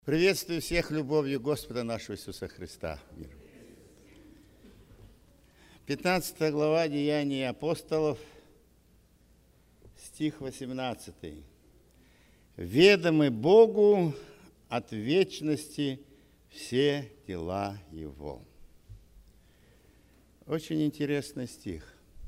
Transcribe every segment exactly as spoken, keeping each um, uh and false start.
Приветствую всех любовью Господа нашего Иисуса Христа. пятнадцатая глава Деяний апостолов, стих восемнадцатый. «Ведомы Богу от вечности все дела Его». Очень интересный стих.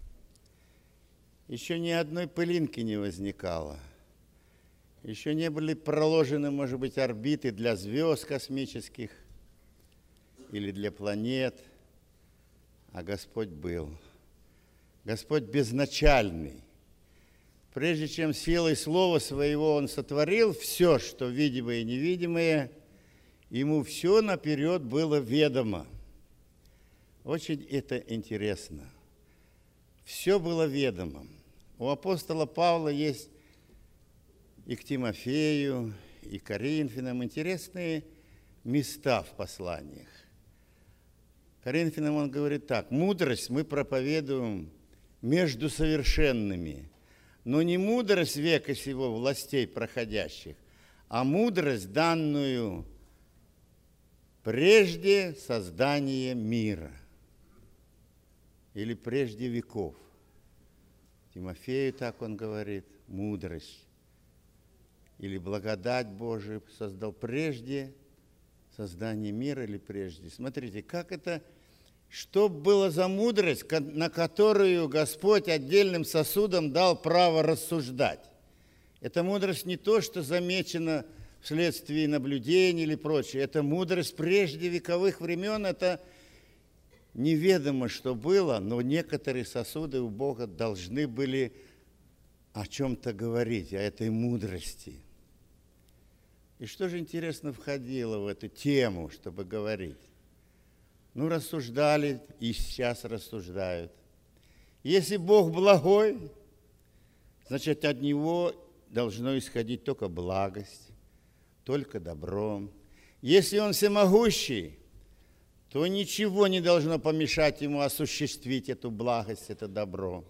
Еще ни одной пылинки не возникало. Еще не были проложены, может быть, орбиты для звезд космических или для планет, а Господь был. Господь безначальный. Прежде чем силой слова своего Он сотворил все, что видимое и невидимое, Ему все наперед было ведомо. Очень это интересно. Все было ведомо. У апостола Павла есть и к Тимофею, и к Коринфянам интересные места в посланиях. Коринфянам он говорит так: «Мудрость мы проповедуем между совершенными, но не мудрость века сего властей проходящих, а мудрость, данную прежде создания мира» или прежде веков. Тимофею так он говорит: мудрость или благодать Божию создал прежде создания мира или прежде. Смотрите, как это, что было за мудрость, на которую Господь отдельным сосудом дал право рассуждать. Эта мудрость не то, что замечено вследствие наблюдений или прочее. Это мудрость прежде вековых времен. Это неведомо, что было, но некоторые сосуды у Бога должны были о чем-то говорить, о этой мудрости. И что же, интересно, входило в эту тему, чтобы говорить? Ну, рассуждали, и сейчас рассуждают. Если Бог благой, значит, от Него должно исходить только благость, только добро. Если Он всемогущий, то ничего не должно помешать Ему осуществить эту благость, это добро.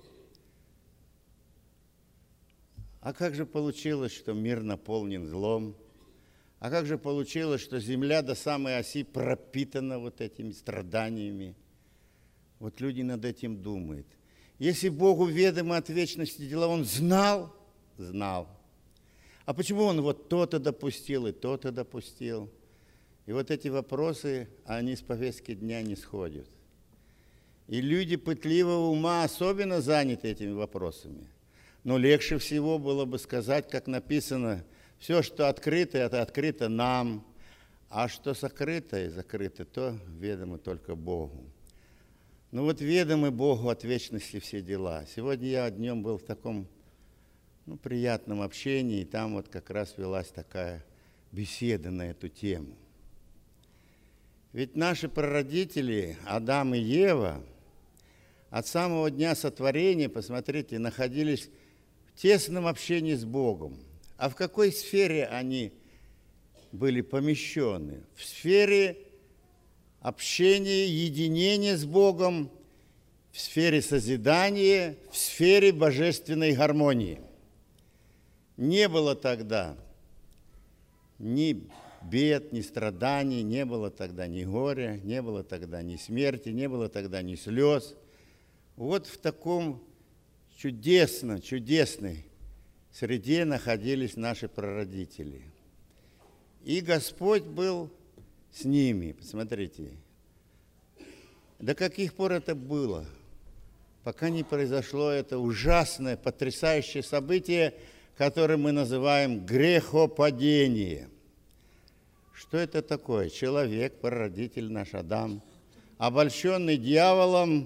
А как же получилось, что мир наполнен злом? А как же получилось, что земля до самой оси пропитана вот этими страданиями? Вот люди над этим думают. Если Богу ведомо от вечности дела, Он знал? Знал. А почему Он вот то-то допустил и то-то допустил? И вот эти вопросы, они с повестки дня не сходят. И люди пытливого ума особенно заняты этими вопросами. Но легче всего было бы сказать, как написано: все, что открыто, это открыто нам, а что сокрыто и закрыто, то ведомо только Богу. Ну вот ведомы Богу от вечности все дела. Сегодня я днем был в таком ну, приятном общении, и там вот как раз велась такая беседа на эту тему. Ведь наши прародители, Адам и Ева, от самого дня сотворения, посмотрите, находились в тесном общении с Богом. А в какой сфере они были помещены? В сфере общения, единения с Богом, в сфере созидания, в сфере божественной гармонии. Не было тогда ни бед, ни страданий, не было тогда ни горя, не было тогда ни смерти, не было тогда ни слез. Вот в таком чудесном, чудесной среде находились наши прародители. И Господь был с ними. Посмотрите, до каких пор это было, пока не произошло это ужасное, потрясающее событие, которое мы называем грехопадение. Что это такое? Человек, прародитель наш Адам, обольщенный дьяволом,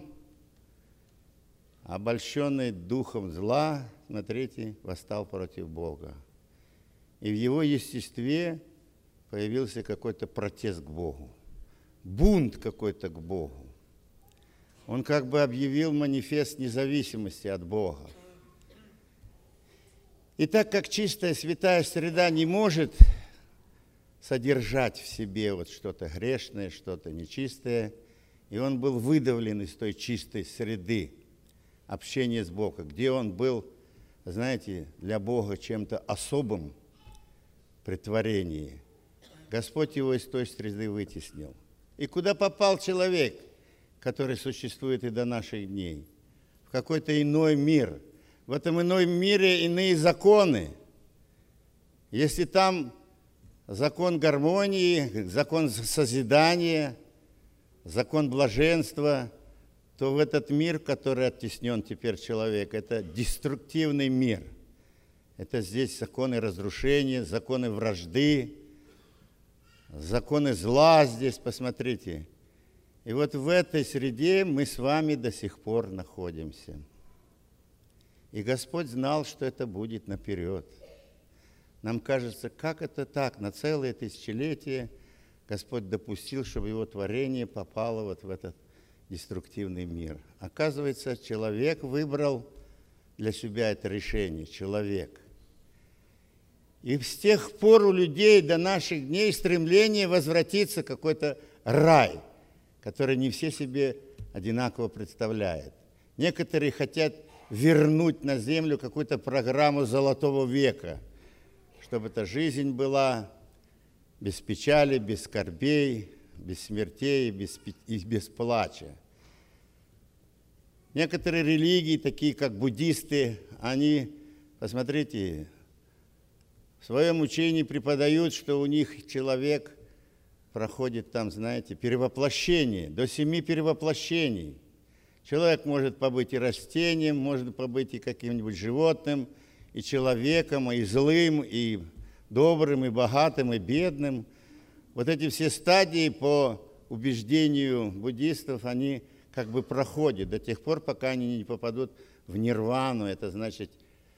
обольщенный духом зла, смотрите, восстал против Бога. И в его естестве появился какой-то протест к Богу, бунт какой-то к Богу. Он как бы объявил манифест независимости от Бога. И так как чистая святая среда не может содержать в себе вот что-то грешное, что-то нечистое, и он был выдавлен из той чистой среды общения с Богом, где он был, знаете, для Бога чем-то особым при творении. Господь его из той среды вытеснил. И куда попал человек, который существует и до наших дней? В какой-то иной мир. В этом ином мире иные законы. Если там закон гармонии, закон созидания, закон блаженства, то в этот мир, который оттеснен теперь человек, это деструктивный мир. Это здесь законы разрушения, законы вражды, законы зла здесь, посмотрите. И вот в этой среде мы с вами до сих пор находимся. И Господь знал, что это будет наперед. Нам кажется, как это так? На целые тысячелетия Господь допустил, чтобы Его творение попало вот в этот деструктивный мир. Оказывается, человек выбрал для себя это решение. Человек. И с тех пор у людей до наших дней стремление возвратиться в какой-то рай, который не все себе одинаково представляют. Некоторые хотят вернуть на землю какую-то программу золотого века, чтобы эта жизнь была без печали, без скорбей, без смертей без, и без плача. Некоторые религии, такие как буддисты, они, посмотрите, в своем учении преподают, что у них человек проходит там, знаете, перевоплощение, до семи перевоплощений. Человек может побыть и растением, может побыть и каким-нибудь животным, и человеком, и злым, и добрым, и богатым, и бедным. Вот эти все стадии по убеждению буддистов, они как бы проходят до тех пор, пока они не попадут в нирвану, это значит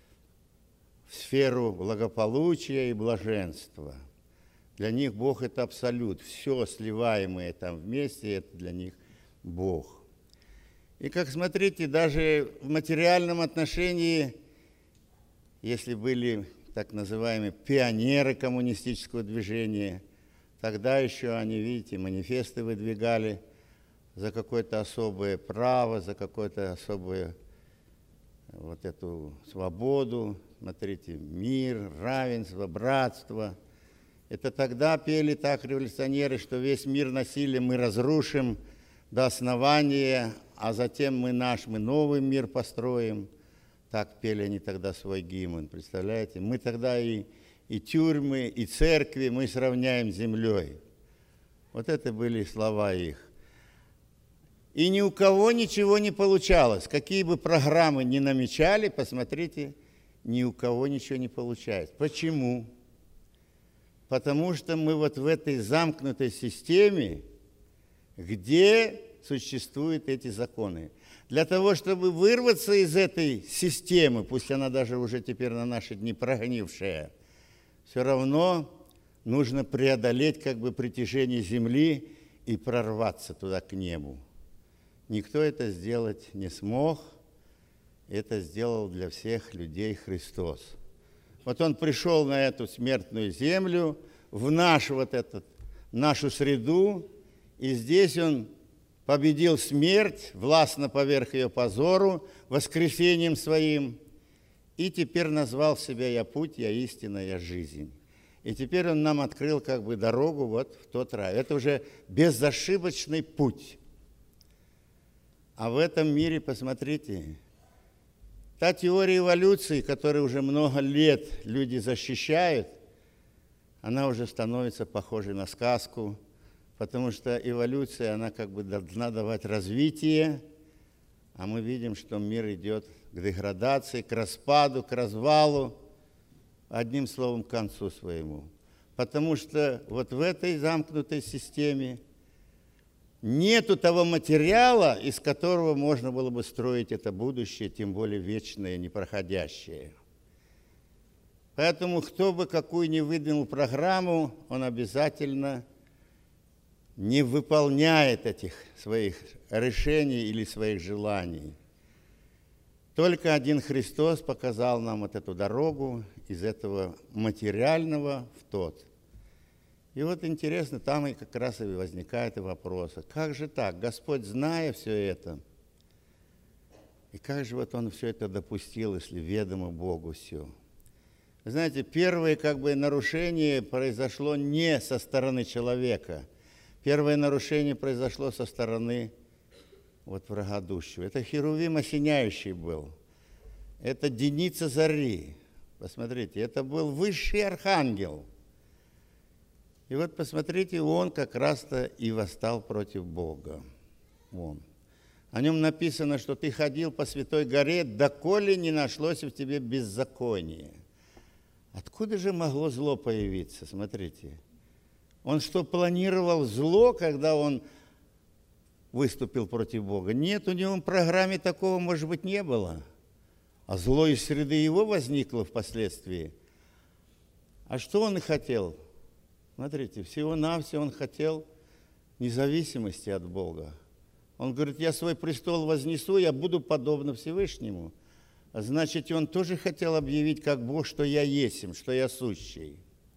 в сферу благополучия и блаженства. Для них Бог – это абсолют, все сливаемое там вместе – это для них Бог. И как смотрите, даже в материальном отношении, если были так называемые пионеры коммунистического движения, тогда еще они, видите, манифесты выдвигали за какое-то особое право, за какое-то особое вот эту свободу, смотрите, мир, равенство, братство. Это тогда пели так революционеры, что весь мир насилия мы разрушим до основания, а затем мы наш, мы новый мир построим. Так пели они тогда свой гимн, представляете? Мы тогда и, и тюрьмы, и церкви мы сравняем с землей. Вот это были слова их. И ни у кого ничего не получалось. Какие бы программы ни намечали, посмотрите, ни у кого ничего не получается. Почему? Потому что мы вот в этой замкнутой системе, где существуют эти законы. Для того, чтобы вырваться из этой системы, пусть она даже уже теперь на наши дни прогнившая, все равно нужно преодолеть как бы притяжение Земли и прорваться туда к небу. Никто это сделать не смог, это сделал для всех людей Христос. Вот Он пришел на эту смертную землю, в наш вот этот, нашу среду, и здесь Он победил смерть, властно поверх ее позору, воскресением Своим, и теперь назвал себя «Я путь, я истина, я жизнь». И теперь Он нам открыл как бы дорогу вот в тот рай. Это уже безошибочный путь. А в этом мире, посмотрите, та теория эволюции, которую уже много лет люди защищают, она уже становится похожей на сказку, потому что эволюция, она как бы должна давать развитие, а мы видим, что мир идет к деградации, к распаду, к развалу, одним словом, к концу своему. Потому что вот в этой замкнутой системе нету того материала, из которого можно было бы строить это будущее, тем более вечное, непроходящее. Поэтому кто бы какую ни выдвинул программу, он обязательно не выполняет этих своих решений или своих желаний. Только один Христос показал нам вот эту дорогу из этого материального в тот. И вот интересно, там и как раз и возникает и вопрос, а как же так? Господь, зная все это, и как же вот Он все это допустил, если ведомо Богу все? Знаете, первое как бы нарушение произошло не со стороны человека. Первое нарушение произошло со стороны вот враgodущего. Это Херувим осеняющий был. Это Деница зари. Посмотрите, это был высший архангел. И вот посмотрите, он как раз-то и восстал против Бога. Он. О нем написано, что ты ходил по святой горе, доколе не нашлось в тебе беззакония. Откуда же могло зло появиться? Смотрите. Он что, планировал зло, когда он выступил против Бога? Нет, у него в программе такого, может быть, не было. А зло из среды его возникло впоследствии. А что он и хотел? Смотрите, всего-навсего он хотел независимости от Бога. Он говорит, я свой престол вознесу, я буду подобно Всевышнему. А значит, он тоже хотел объявить, как Бог, что я есмь, что я сущий.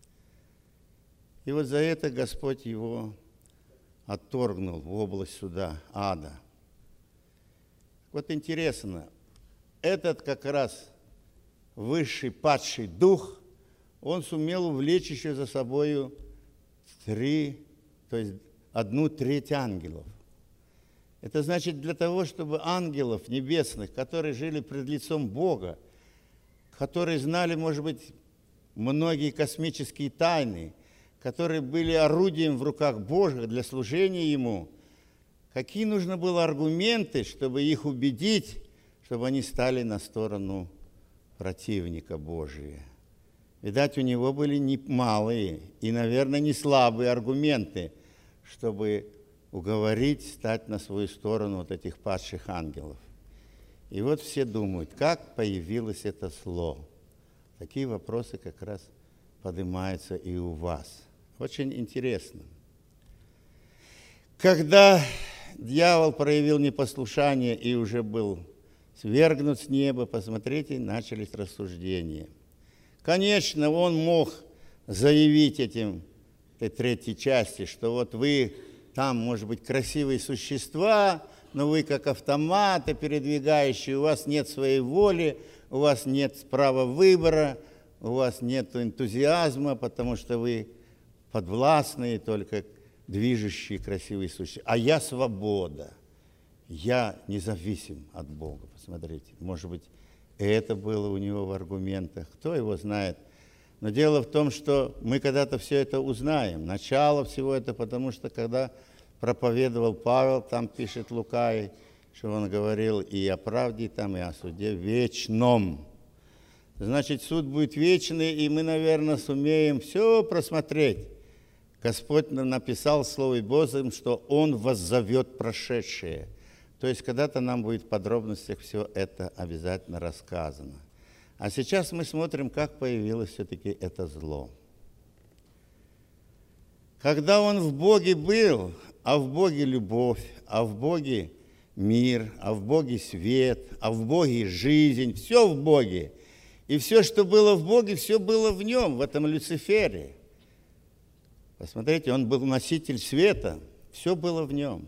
И вот за это Господь его отторгнул в область суда, ада. Вот интересно, этот как раз высший падший дух, он сумел увлечь еще за собою три, то есть одну треть ангелов. Это значит для того, чтобы ангелов небесных, которые жили пред лицом Бога, которые знали, может быть, многие космические тайны, которые были орудием в руках Божьих для служения Ему, какие нужно было аргументы, чтобы их убедить, чтобы они стали на сторону противника Божия. Видать, у него были немалые и, наверное, не слабые аргументы, чтобы уговорить стать на свою сторону вот этих падших ангелов. И вот все думают, как появилось это зло. Такие вопросы как раз поднимаются и у вас. Очень интересно. Когда дьявол проявил непослушание и уже был свергнут с неба, посмотрите, начались рассуждения. Конечно, он мог заявить этим, этой третьей части, что вот вы там, может быть, красивые существа, но вы как автоматы передвигающие, у вас нет своей воли, у вас нет права выбора, у вас нет энтузиазма, потому что вы подвластные, только движущие красивые существа. А я свобода, я независим от Бога. Посмотрите, может быть, это было у него в аргументах, кто его знает. Но дело в том, что мы когда-то все это узнаем. Начало всего это, потому что когда проповедовал Павел, там пишет Лука, что он говорил и о правде, там, и о суде вечном. Значит, суд будет вечный, и мы, наверное, сумеем все просмотреть. Господь написал в Слове Божьем, что Он воззовет прошедшее. То есть когда-то нам будет в подробностях все это обязательно рассказано. А сейчас мы смотрим, как появилось все-таки это зло. Когда он в Боге был, а в Боге любовь, а в Боге мир, а в Боге свет, а в Боге жизнь, все в Боге. И все, что было в Боге, все было в нем, в этом Люцифере. Посмотрите, он был носитель света, все было в нем.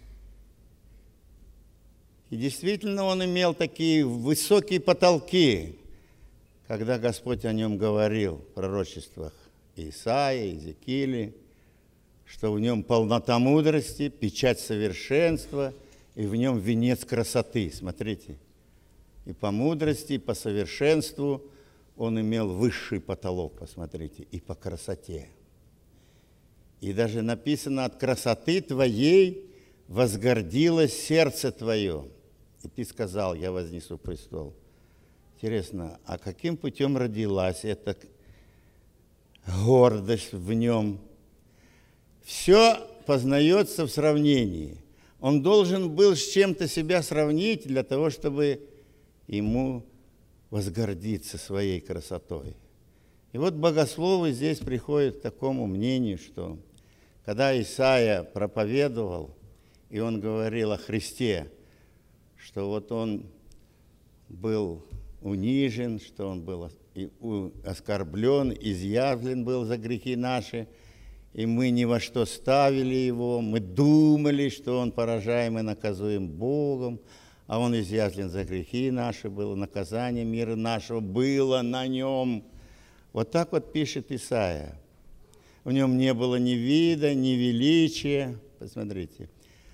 И действительно он имел такие высокие потолки, когда Господь о нем говорил в пророчествах Исаии, Иезекииле, что в нем полнота мудрости, печать совершенства, и в нем венец красоты. Смотрите, и по мудрости, и по совершенству он имел высший потолок, посмотрите, и по красоте. И даже написано, от красоты твоей возгордилось сердце твое. И ты сказал, я вознесу престол. Интересно, а каким путем родилась эта гордость в нем? Все познается в сравнении. Он должен был с чем-то себя сравнить для того, чтобы ему возгордиться своей красотой. И вот богословы здесь приходят к такому мнению, что когда Исаия проповедовал, и он говорил о Христе, что вот он был унижен, что он был оскорблен, изъявлен был за грехи наши, и мы ни во что ставили его, мы думали, что он поражаем и наказуем Богом, а он изъявлен за грехи наши, было наказание мира нашего, было на нем. Вот так вот пишет Исаия. В нем не было ни вида, ни величия. Посмотрите.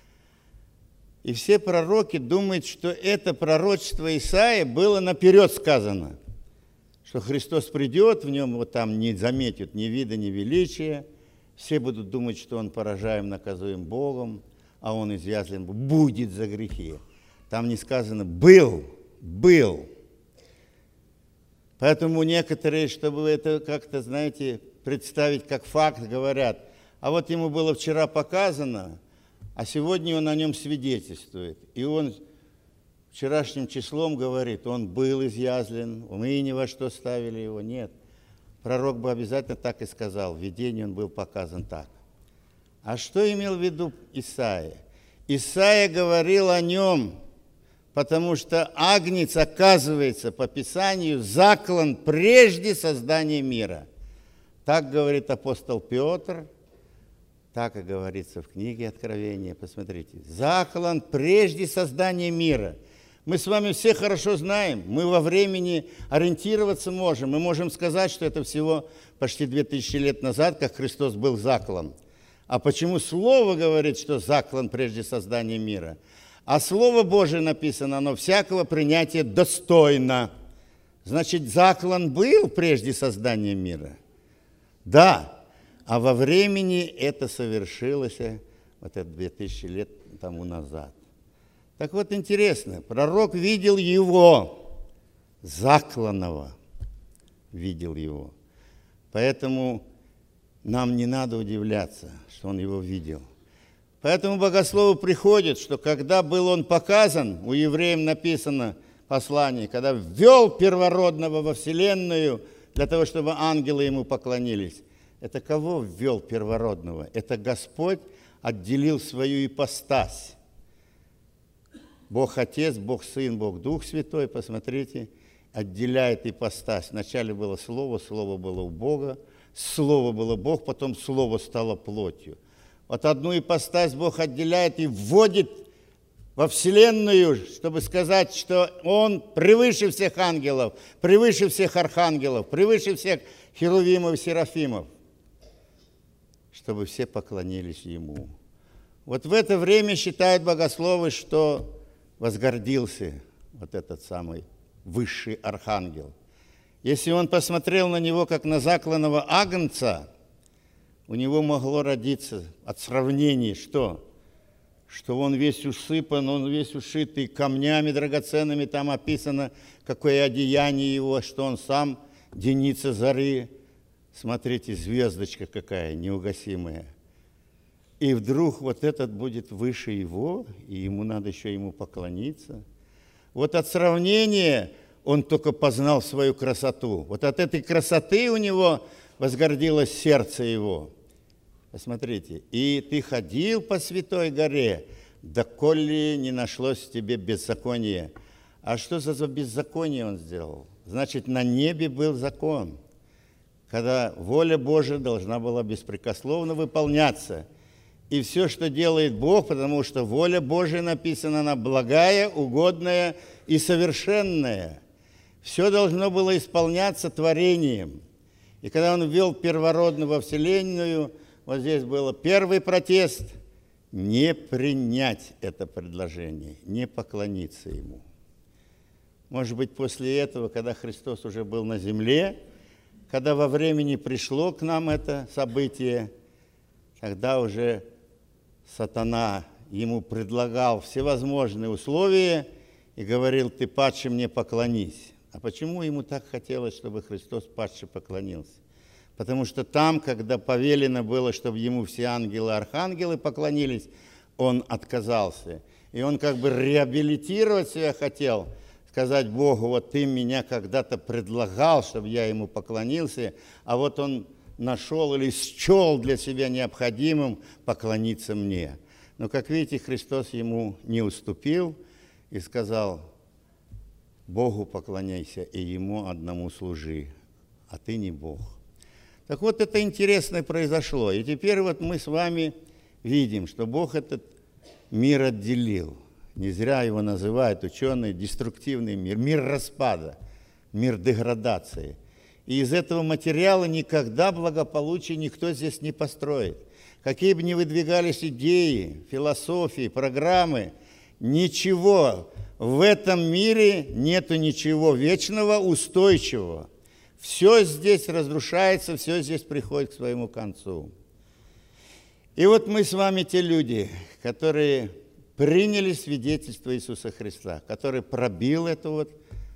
И все пророки думают, что это пророчество Исаии было наперед сказано, что Христос придет, в нем вот там не заметят ни вида, ни величия. Все будут думать, что он поражаем, наказуем Богом, а он изъязвлен будет за грехи. Там не сказано «был», «был». Поэтому некоторые, чтобы это как-то, знаете, представить как факт, говорят, а вот ему было вчера показано, а сегодня он о нем свидетельствует. И он вчерашним числом говорит, он был изъязлен, мы ни во что ставили его. Нет. Пророк бы обязательно так и сказал, в видении он был показан так. А что имел в виду Исаия? Исаия говорил о нем, потому что Агнец, оказывается, по Писанию, заклан прежде создания мира. Так говорит апостол Петр, так и говорится в книге Откровения. Посмотрите, заклан прежде создания мира. Мы с вами все хорошо знаем, мы во времени ориентироваться можем. Мы можем сказать, что это всего почти две тысячи лет назад, как Христос был заклан. А почему Слово говорит, что заклан прежде создания мира? А Слово Божие написано, оно всякого принятия достойно. Значит, заклан был прежде создания мира? Да. А во времени это совершилось вот это две тысячи лет тому назад. Так вот, интересно, пророк видел его, закланного, видел его. Поэтому нам не надо удивляться, что он его видел. Поэтому богословы приходят, что когда был он показан, у евреев написано послание, когда ввел первородного во вселенную для того, чтобы ангелы ему поклонились. Это кого ввел первородного? Это Господь отделил свою ипостась. Бог Отец, Бог Сын, Бог Дух Святой, посмотрите, отделяет ипостась. Вначале было Слово, Слово было у Бога, Слово было Бог, потом Слово стало плотью. Вот одну ипостась Бог отделяет и вводит во вселенную, чтобы сказать, что Он превыше всех ангелов, превыше всех архангелов, превыше всех херувимов и серафимов, чтобы все поклонились Ему. Вот в это время считают богословы, что возгордился вот этот самый высший архангел. Если он посмотрел на него, как на закланного агнца, у него могло родиться от сравнения, что? Что он весь усыпан, он весь ушитый камнями драгоценными, там описано, какое одеяние его, что он сам деница зари. Смотрите, звездочка какая неугасимая. И вдруг вот этот будет выше его, и ему надо еще ему поклониться. Вот от сравнения он только познал свою красоту. Вот от этой красоты у него возгордилось сердце его. Посмотрите. И ты ходил по святой горе, доколе не нашлось в тебе беззакония. А что за беззаконие он сделал? Значит, на небе был закон, когда воля Божия должна была беспрекословно выполняться. И все, что делает Бог, потому что воля Божия написана, она благая, угодная и совершенная. Все должно было исполняться творением. И когда он ввел первородного во вселенную, вот здесь был первый протест – не принять это предложение, не поклониться ему. Может быть, после этого, когда Христос уже был на земле, когда во времени пришло к нам это событие, тогда уже сатана ему предлагал всевозможные условия и говорил, ты падший мне поклонись. А почему ему так хотелось, чтобы Христос падший поклонился? Потому что там, когда повелено было, чтобы ему все ангелы и архангелы поклонились, он отказался. И он как бы реабилитировать себя хотел, сказать Богу, вот ты меня когда-то предлагал, чтобы я ему поклонился, а вот он нашел или счел для себя необходимым поклониться мне. Но, как видите, Христос ему не уступил и сказал, Богу поклоняйся и Ему одному служи, а ты не Бог. Так вот, это интересное произошло. И теперь вот мы с вами видим, что Бог этот мир отделил. Не зря его называют ученые деструктивный мир, мир распада, мир деградации. И из этого материала никогда благополучие никто здесь не построит. Какие бы ни выдвигались идеи, философии, программы, ничего в этом мире нету ничего вечного, устойчивого. Все здесь разрушается, все здесь приходит к своему концу. И вот мы с вами те люди, которые приняли свидетельство Иисуса Христа, который пробил эту вот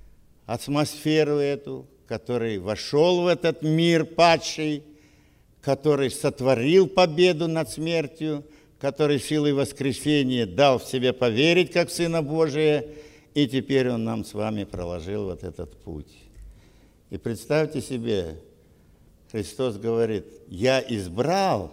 атмосферу эту, который вошел в этот мир падший, который сотворил победу над смертью, который силой воскресения дал в себе поверить, как в Сына Божия, и теперь Он нам с вами проложил вот этот путь. И представьте себе, Христос говорит, «Я избрал»,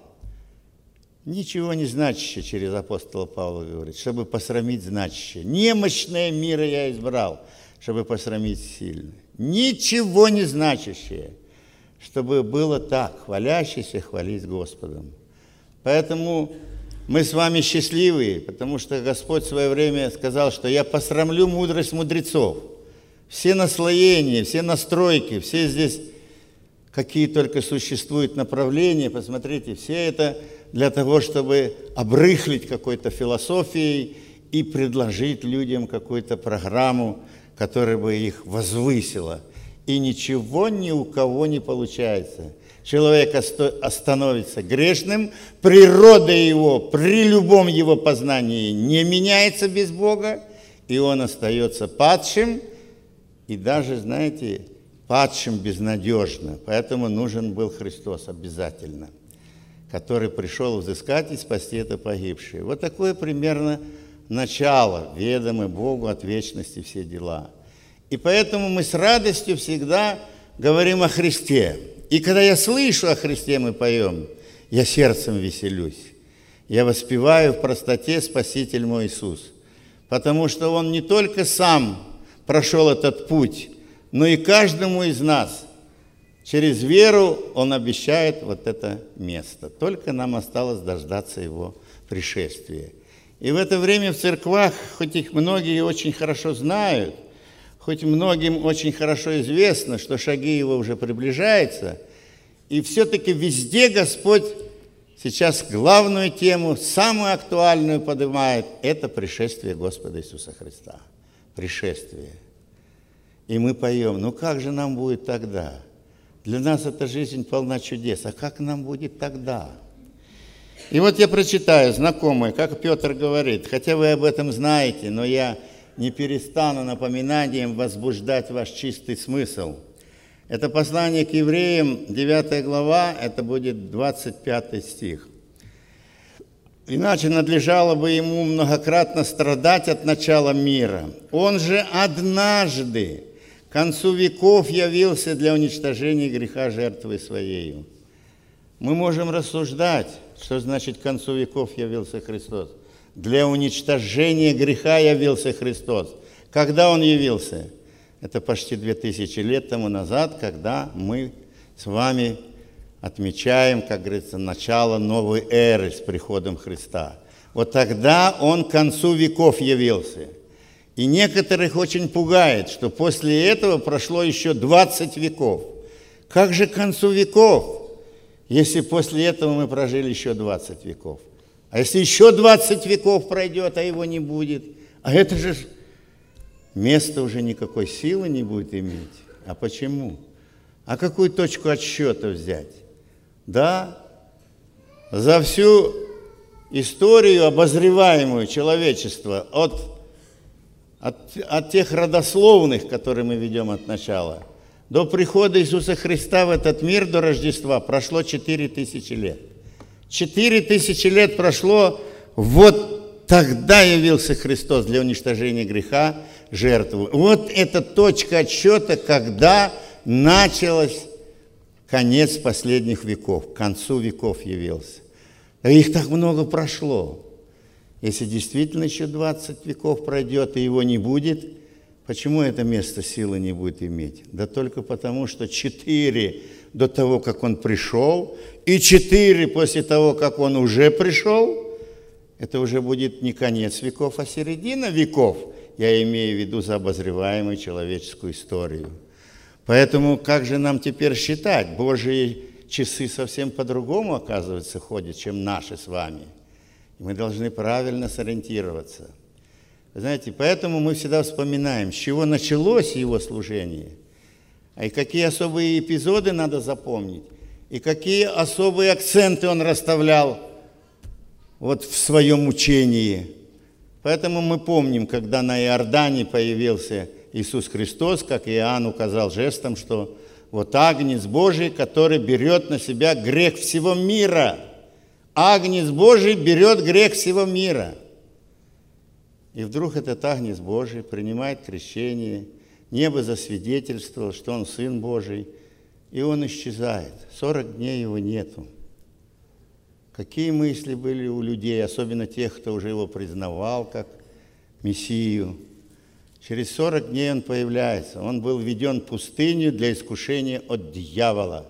ничего не значащее, через апостола Павла говорит, чтобы посрамить значащее. Немощное мира я избрал, чтобы посрамить сильное. Ничего не значащее, чтобы было так, хвалящийся хвались Господом. Поэтому мы с вами счастливые, потому что Господь в свое время сказал, что я посрамлю мудрость мудрецов. Все наслоения, все настройки, все здесь, какие только существуют направления, посмотрите, все это для того, чтобы обрыхлить какой-то философией и предложить людям какую-то программу, которая бы их возвысила. И ничего ни у кого не получается. Человек становится грешным, природа его при любом его познании не меняется без Бога, и он остается падшим, и даже, знаете, падшим безнадежно. Поэтому нужен был Христос обязательно, который пришел взыскать и спасти это погибшее. Вот такое примерно начало, ведомы Богу от вечности все дела. И поэтому мы с радостью всегда говорим о Христе. И когда я слышу о Христе, мы поем, я сердцем веселюсь. Я воспеваю в простоте Спаситель мой Иисус. Потому что Он не только сам прошел этот путь, но и каждому из нас через веру Он обещает вот это место. Только нам осталось дождаться Его пришествия. И в это время в церквах, хоть их многие очень хорошо знают, хоть многим очень хорошо известно, что шаги Его уже приближаются, и все-таки везде Господь сейчас главную тему, самую актуальную поднимает, это пришествие Господа Иисуса Христа. Пришествие. И мы поем, ну как же нам будет тогда? Для нас эта жизнь полна чудес, а как нам будет тогда? И вот я прочитаю, знакомые, как Петр говорит, хотя вы об этом знаете, но я не перестану напоминанием возбуждать ваш чистый смысл. Это послание к евреям, девятая глава, это будет двадцать пятый стих. «Иначе надлежало бы ему многократно страдать от начала мира. Он же однажды к концу веков явился для уничтожения греха жертвой своею». Мы можем рассуждать, что значит к концу веков явился Христос. Для уничтожения греха явился Христос. Когда Он явился? Это почти две тысячи лет тому назад, когда мы с вами отмечаем, как говорится, начало новой эры с приходом Христа. Вот тогда Он к концу веков явился. И некоторых очень пугает, что после этого прошло еще двадцать веков. Как же к концу веков, если после этого мы прожили еще двадцать веков? А если еще двадцать веков пройдет, а Его не будет? А это же место уже никакой силы не будет иметь. А почему? А какую точку отсчета взять? Да, за всю историю, обозреваемую человечества, от, от, от тех родословных, которые мы ведем от начала, до прихода Иисуса Христа в этот мир, до Рождества, прошло четыре тысячи лет. Четыре тысячи лет прошло, вот тогда явился Христос для уничтожения греха, жертву. Вот эта точка отсчета, когда началось конец последних веков, к концу веков явился. Их так много прошло. Если действительно еще двадцать веков пройдет и Его не будет, почему это место силы не будет иметь? Да только потому, что четыре до того, как Он пришел, и четыре после того, как Он уже пришел, это уже будет не конец веков, а середина веков. Я имею в виду за обозреваемую человеческую историю. Поэтому как же нам теперь считать? Божьи часы совсем по-другому, оказывается, ходят, чем наши с вами. И мы должны правильно сориентироваться. Вы знаете, поэтому мы всегда вспоминаем, с чего началось его служение, и какие особые эпизоды надо запомнить, и какие особые акценты он расставлял вот в своем учении. Поэтому мы помним, когда на Иордане появился Иисус Христос, как Иоанн указал жестом, что вот Агнец Божий, который берет на себя грех всего мира. Агнец Божий берет грех всего мира. И вдруг этот Агнец Божий принимает крещение, небо засвидетельствовало, что он Сын Божий, и он исчезает. Сорок дней его нету. Какие мысли были у людей, особенно тех, кто уже его признавал как Мессию. Через сорок дней он появляется. Он был введен в пустыню для искушения от дьявола.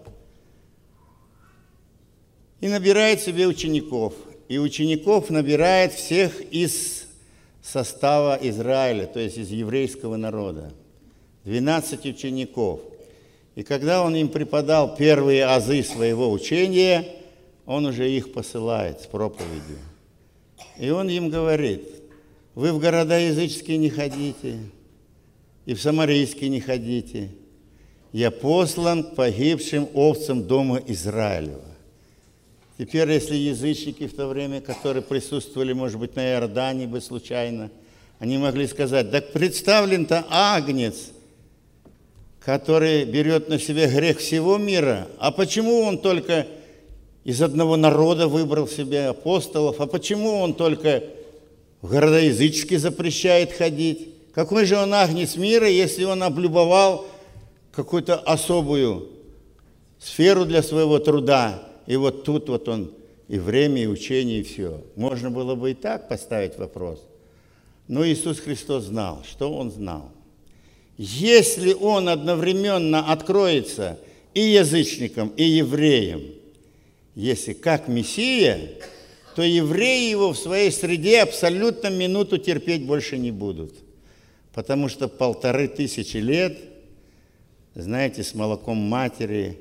И набирает себе учеников. И учеников набирает всех из состава Израиля, то есть из еврейского народа. двенадцать учеников. И когда он им преподал первые азы своего учения, он уже их посылает с проповедью. И он им говорит: вы в города языческие не ходите, и в самарийские не ходите. Я послан к погибшим овцам дома Израилева. Теперь, если язычники в то время, которые присутствовали, может быть, на Иордане бы случайно, они могли сказать: так представлен-то Агнец, который берет на себя грех всего мира. А почему он только из одного народа выбрал себе апостолов? А почему он только в города языческие запрещает ходить? Какой же он Агнец мира, если он облюбовал какую-то особую сферу для своего труда? И вот тут вот он и время, и учение, и все. Можно было бы и так поставить вопрос. Но Иисус Христос знал, что Он знал. Если Он одновременно откроется и язычникам, и евреям, если как Мессия, то евреи Его в своей среде абсолютно минуту терпеть больше не будут. Потому что полторы тысячи лет, знаете, с молоком матери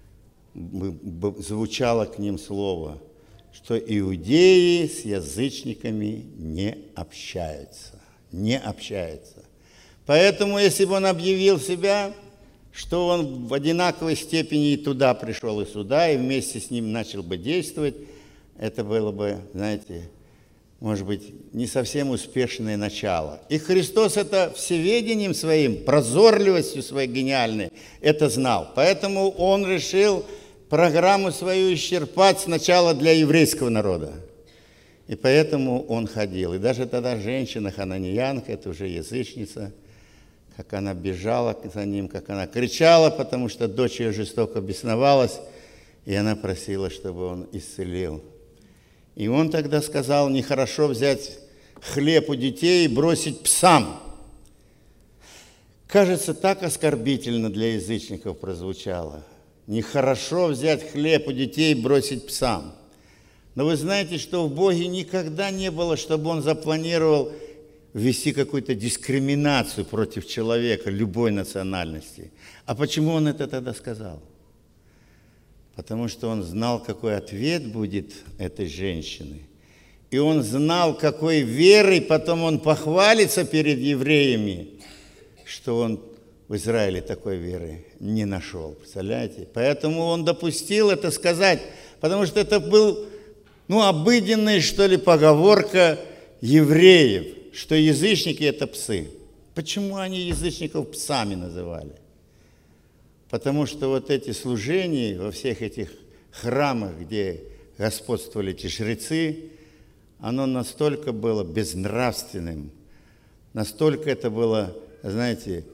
звучало к ним слово, что иудеи с язычниками не общаются, не общаются. Поэтому, если бы он объявил себя, что он в одинаковой степени и туда пришел, и сюда, и вместе с ним начал бы действовать, это было бы, знаете, может быть, не совсем успешное начало. И Христос это всеведением своим, прозорливостью своей гениальной, это знал. Поэтому он решил программу свою исчерпать сначала для еврейского народа. И поэтому он ходил. И даже тогда женщина хананеянка, это уже язычница, как она бежала за ним, как она кричала, потому что дочь ее жестоко бесновалась, и она просила, чтобы он исцелил. И он тогда сказал: нехорошо взять хлеб у детей и бросить псам. Кажется, так оскорбительно для язычников прозвучало. Нехорошо взять хлеб у детей и бросить псам. Но вы знаете, что в Боге никогда не было, чтобы Он запланировал ввести какую-то дискриминацию против человека любой национальности. А почему Он это тогда сказал? Потому что Он знал, какой ответ будет этой женщины. И Он знал, какой верой потом Он похвалится перед евреями, что Он в Израиле такой веры не нашел. Представляете? Поэтому Он допустил это сказать, потому что это был, ну, обыденная, что ли, поговорка евреев, что язычники – это псы. Почему они язычников псами называли? Потому что вот эти служения во всех этих храмах, где господствовали эти жрецы, оно настолько было безнравственным, настолько это было, знаете,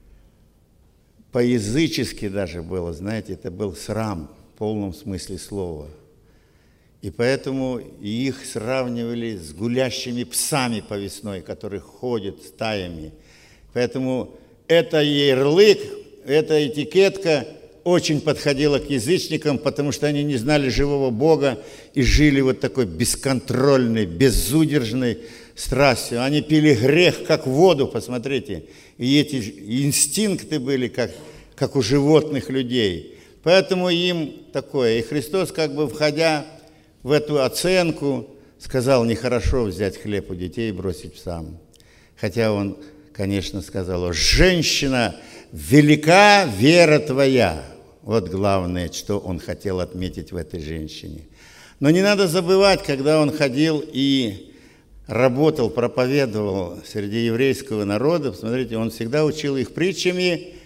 по-язычески даже было, знаете, это был срам в полном смысле слова. И поэтому их сравнивали с гулящими псами по весной, которые ходят стаями. Поэтому это ярлык, эта этикетка очень подходила к язычникам, потому что они не знали живого Бога и жили вот такой бесконтрольной, безудержной страстью. Они пили грех, как воду, посмотрите. И эти инстинкты были, как как у животных людей. Поэтому им такое. И Христос, как бы входя в эту оценку, сказал, нехорошо взять хлеб у детей и бросить псам. Хотя он, конечно, сказал, женщина, велика вера твоя. Вот главное, что он хотел отметить в этой женщине. Но не надо забывать, когда он ходил и работал, проповедовал среди еврейского народа, посмотрите, он всегда учил их притчами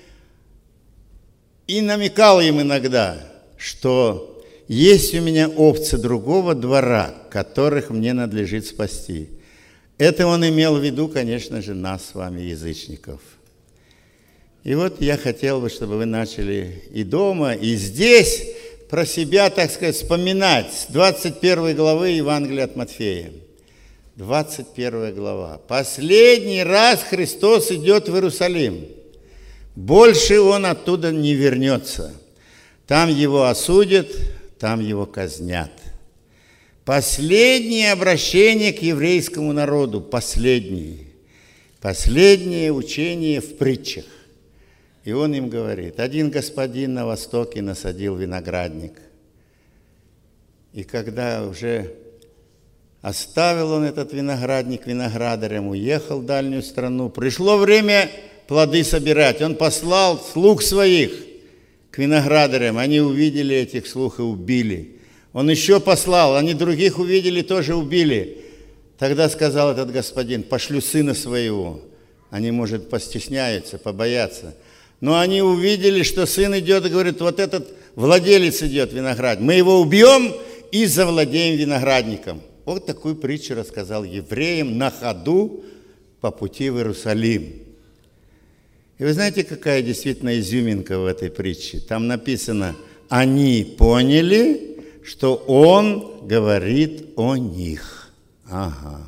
и намекал им иногда, что есть у меня овцы другого двора, которых мне надлежит спасти. Это он имел в виду, конечно же, нас с вами, язычников. И вот я хотел бы, чтобы вы начали и дома, и здесь про себя, так сказать, вспоминать с двадцать первой главы Евангелия от Матфея. двадцать первая глава. Последний раз Христос идет в Иерусалим. Больше он оттуда не вернется. Там его осудят, там его казнят. Последнее обращение к еврейскому народу. Последнее. Последнее учение в притчах. И он им говорит, один господин на востоке насадил виноградник. И когда уже оставил он этот виноградник виноградарем, уехал в дальнюю страну, пришло время плоды собирать. Он послал слуг своих к виноградарям, они увидели этих слуг и убили. Он еще послал, они других увидели, тоже убили. Тогда сказал этот господин, пошлю сына своего. Они, может, постесняются, побоятся. Но они увидели, что сын идет и говорит, вот этот владелец идет виноград. Мы его убьем и завладеем виноградником. Вот такую притчу рассказал евреям на ходу по пути в Иерусалим. И вы знаете, какая действительно изюминка в этой притче? Там написано, они поняли, что он говорит о них. Ага.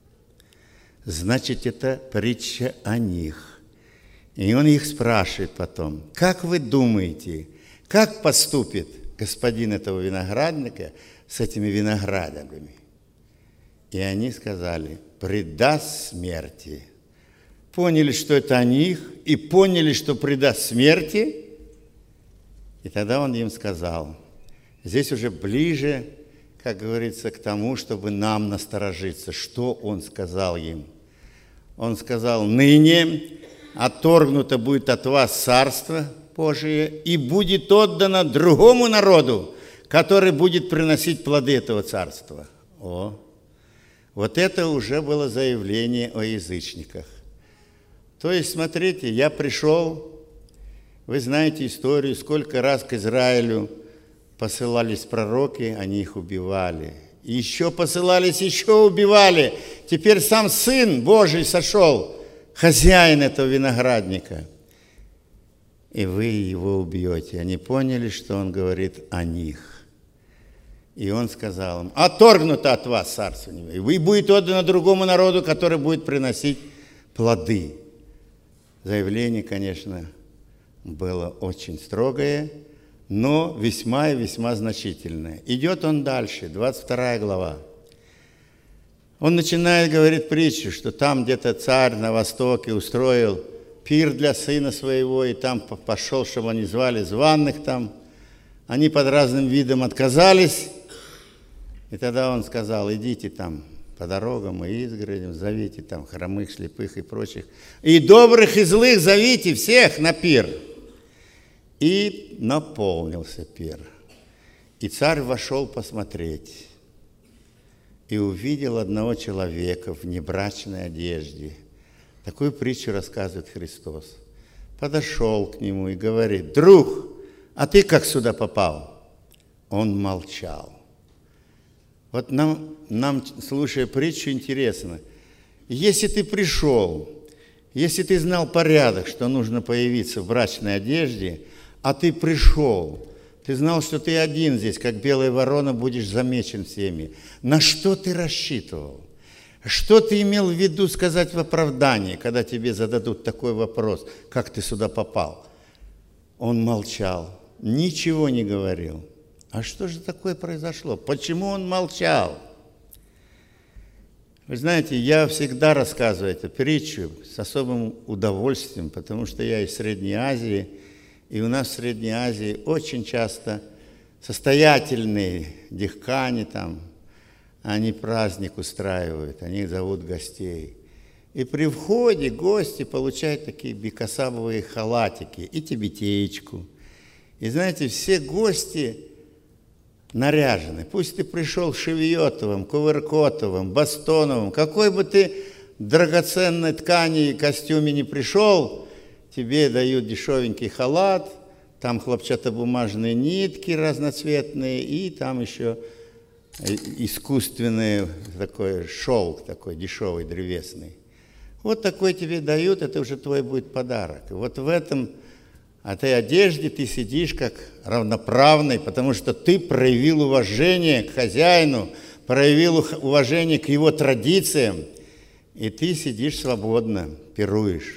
Значит, это притча о них. И он их спрашивает потом, как вы думаете, как поступит господин этого виноградника с этими виноградами? И они сказали, предаст смерти. Поняли, что это о них, и поняли, что предаст смерти. И тогда он им сказал, здесь уже ближе, как говорится, к тому, чтобы нам насторожиться, что он сказал им. Он сказал, ныне отторгнуто будет от вас Царство Божие и будет отдано другому народу, который будет приносить плоды этого царства. О, вот это уже было заявление о язычниках. То есть, смотрите, я пришел, вы знаете историю, сколько раз к Израилю посылались пророки, они их убивали. И еще посылались, еще убивали. Теперь сам Сын Божий сошел, хозяин этого виноградника, и вы его убьете. Они поняли, что он говорит о них. И он сказал им, отторгнуто от вас царство небесное, и будет отдано другому народу, который будет приносить плоды. Заявление, конечно, было очень строгое, но весьма и весьма значительное. Идет он дальше, двадцать вторая глава. Он начинает говорить притчу, что там где-то царь на востоке устроил пир для сына своего, и там пошел, чтобы они звали званых там. Они под разным видом отказались. И тогда он сказал, идите там по дорогам и изгородям, зовите там хромых, слепых и прочих. И добрых, и злых зовите всех на пир. И наполнился пир. И царь вошел посмотреть. И увидел одного человека в небрачной одежде. Такую притчу рассказывает Христос. Подошел к нему и говорит, друг, а ты как сюда попал? Он молчал. Вот нам, нам, слушая притчу, интересно. Если ты пришел, если ты знал порядок, что нужно появиться в брачной одежде, а ты пришел, ты знал, что ты один здесь, как белая ворона, будешь замечен всеми. На что ты рассчитывал? Что ты имел в виду сказать в оправдании, когда тебе зададут такой вопрос, как ты сюда попал? Он молчал, ничего не говорил. А что же такое произошло? Почему он молчал? Вы знаете, я всегда рассказываю эту притчу с особым удовольствием, потому что я из Средней Азии, И у нас в Средней Азии очень часто состоятельные дихкани там, они праздник устраивают, они зовут гостей. И при входе гости получают такие бекасабовые халатики и тибетеечку. И знаете, все гости наряжены. Пусть ты пришел Шевиотовым, Кувыркотовым, Бастоновым, какой бы ты драгоценной ткани и костюме не пришел, тебе дают дешевенький халат, там хлопчатобумажные нитки разноцветные, и там еще искусственный такой шелк, такой дешевый, древесный. Вот такой тебе дают, это уже твой будет подарок. И вот в этом, этой одежде ты сидишь как равноправный, потому что ты проявил уважение к хозяину, проявил уважение к его традициям, и ты сидишь свободно, пируешь.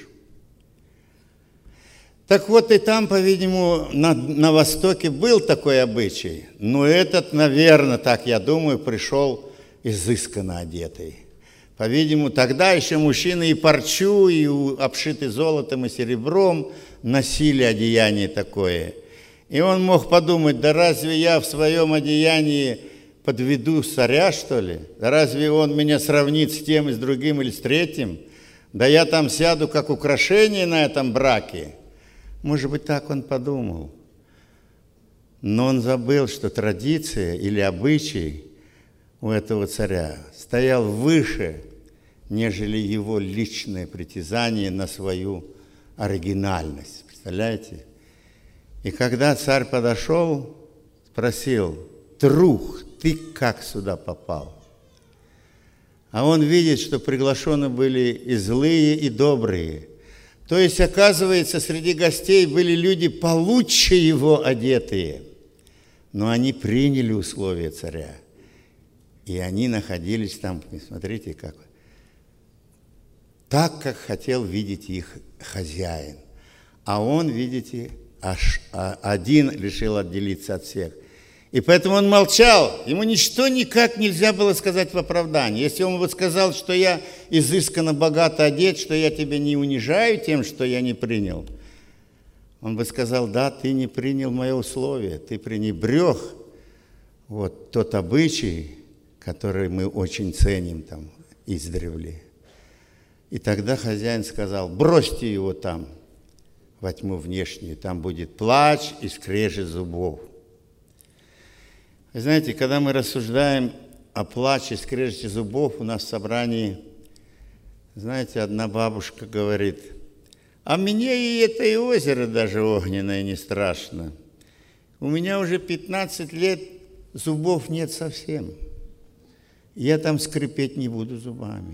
Так вот, и там, по-видимому, на, на Востоке был такой обычай, но этот, наверное, так я думаю, пришел изысканно одетый. По-видимому, тогда еще мужчины и парчу, и обшиты золотом и серебром носили одеяние такое. И он мог подумать, да разве я в своем одеянии подведу царя, что ли? Да разве он меня сравнит с тем и с другим или с третьим? Да я там сяду как украшение на этом браке. Может быть, так он подумал. Но он забыл, что традиция или обычай у этого царя стоял выше, нежели его личное притязание на свою оригинальность. Представляете? И когда царь подошел, спросил: «Трух, ты как сюда попал?» А он видит, что приглашены были и злые, и добрые. То есть, оказывается, среди гостей были люди получше его одетые, но они приняли условия царя. И они находились там, смотрите, как, так, как хотел видеть их хозяин. А он, видите, аж один решил отделиться от всех. И поэтому он молчал, ему ничто никак нельзя было сказать в оправдании. Если он бы сказал, что я изысканно богато одет, что я тебя не унижаю тем, что я не принял, он бы сказал: да, ты не принял мое условие, ты пренебрег вот тот обычай, который мы очень ценим там издревле. И тогда хозяин сказал: бросьте его там, во тьму внешнюю, там будет плач и скрежет зубов. Вы знаете, когда мы рассуждаем о плаче, скрежете зубов, у нас в собрании, знаете, одна бабушка говорит: а мне и это и озеро даже огненное не страшно. У меня уже пятнадцать лет зубов нет совсем. Я там скрипеть не буду зубами.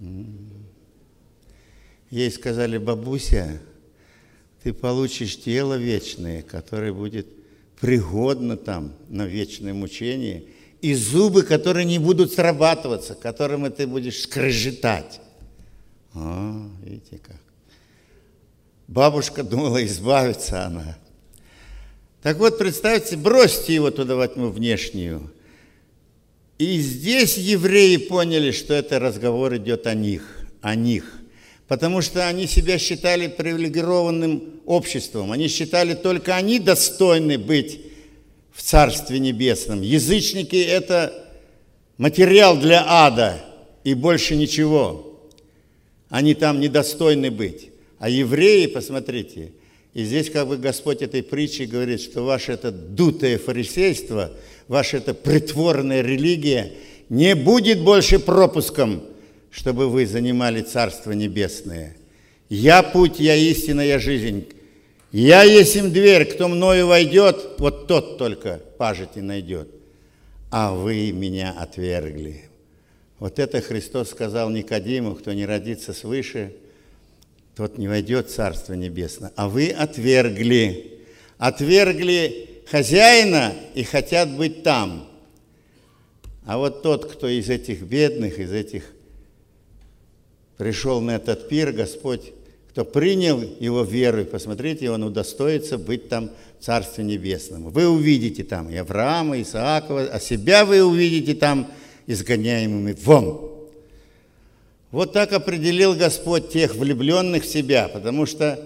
Ей сказали: бабуся, ты получишь тело вечное, которое будет пригодно там на вечное мучение, и зубы, которые не будут срабатываться, которыми ты будешь скрежетать. А, видите как. Бабушка думала, избавиться она. Так вот, представьте, бросьте его туда во тьму внешнюю. И здесь евреи поняли, что это разговор идет о них, о них. Потому что они себя считали привилегированным обществом. Они считали, только они достойны быть в Царстве Небесном. Язычники – это материал для ада и больше ничего. Они там недостойны быть. А евреи, посмотрите, и здесь как бы Господь этой притчей говорит, что ваше это дутое фарисейство, ваша это притворная религия не будет больше пропуском, чтобы вы занимали Царство Небесное. Я путь, я истина, я жизнь. Я есть им дверь, кто мною войдет, вот тот только пажити найдет. А вы меня отвергли. Вот это Христос сказал Никодиму: кто не родится свыше, тот не войдет в Царство Небесное. А вы отвергли. Отвергли хозяина и хотят быть там. А вот тот, кто из этих бедных, из этих пришел на этот пир, Господь, кто принял его веру, посмотрите, он удостоится быть там в Царстве Небесном. Вы увидите там и Авраама, и Исаакова, а себя вы увидите там изгоняемыми вон. Вот так определил Господь тех влюбленных в себя, потому что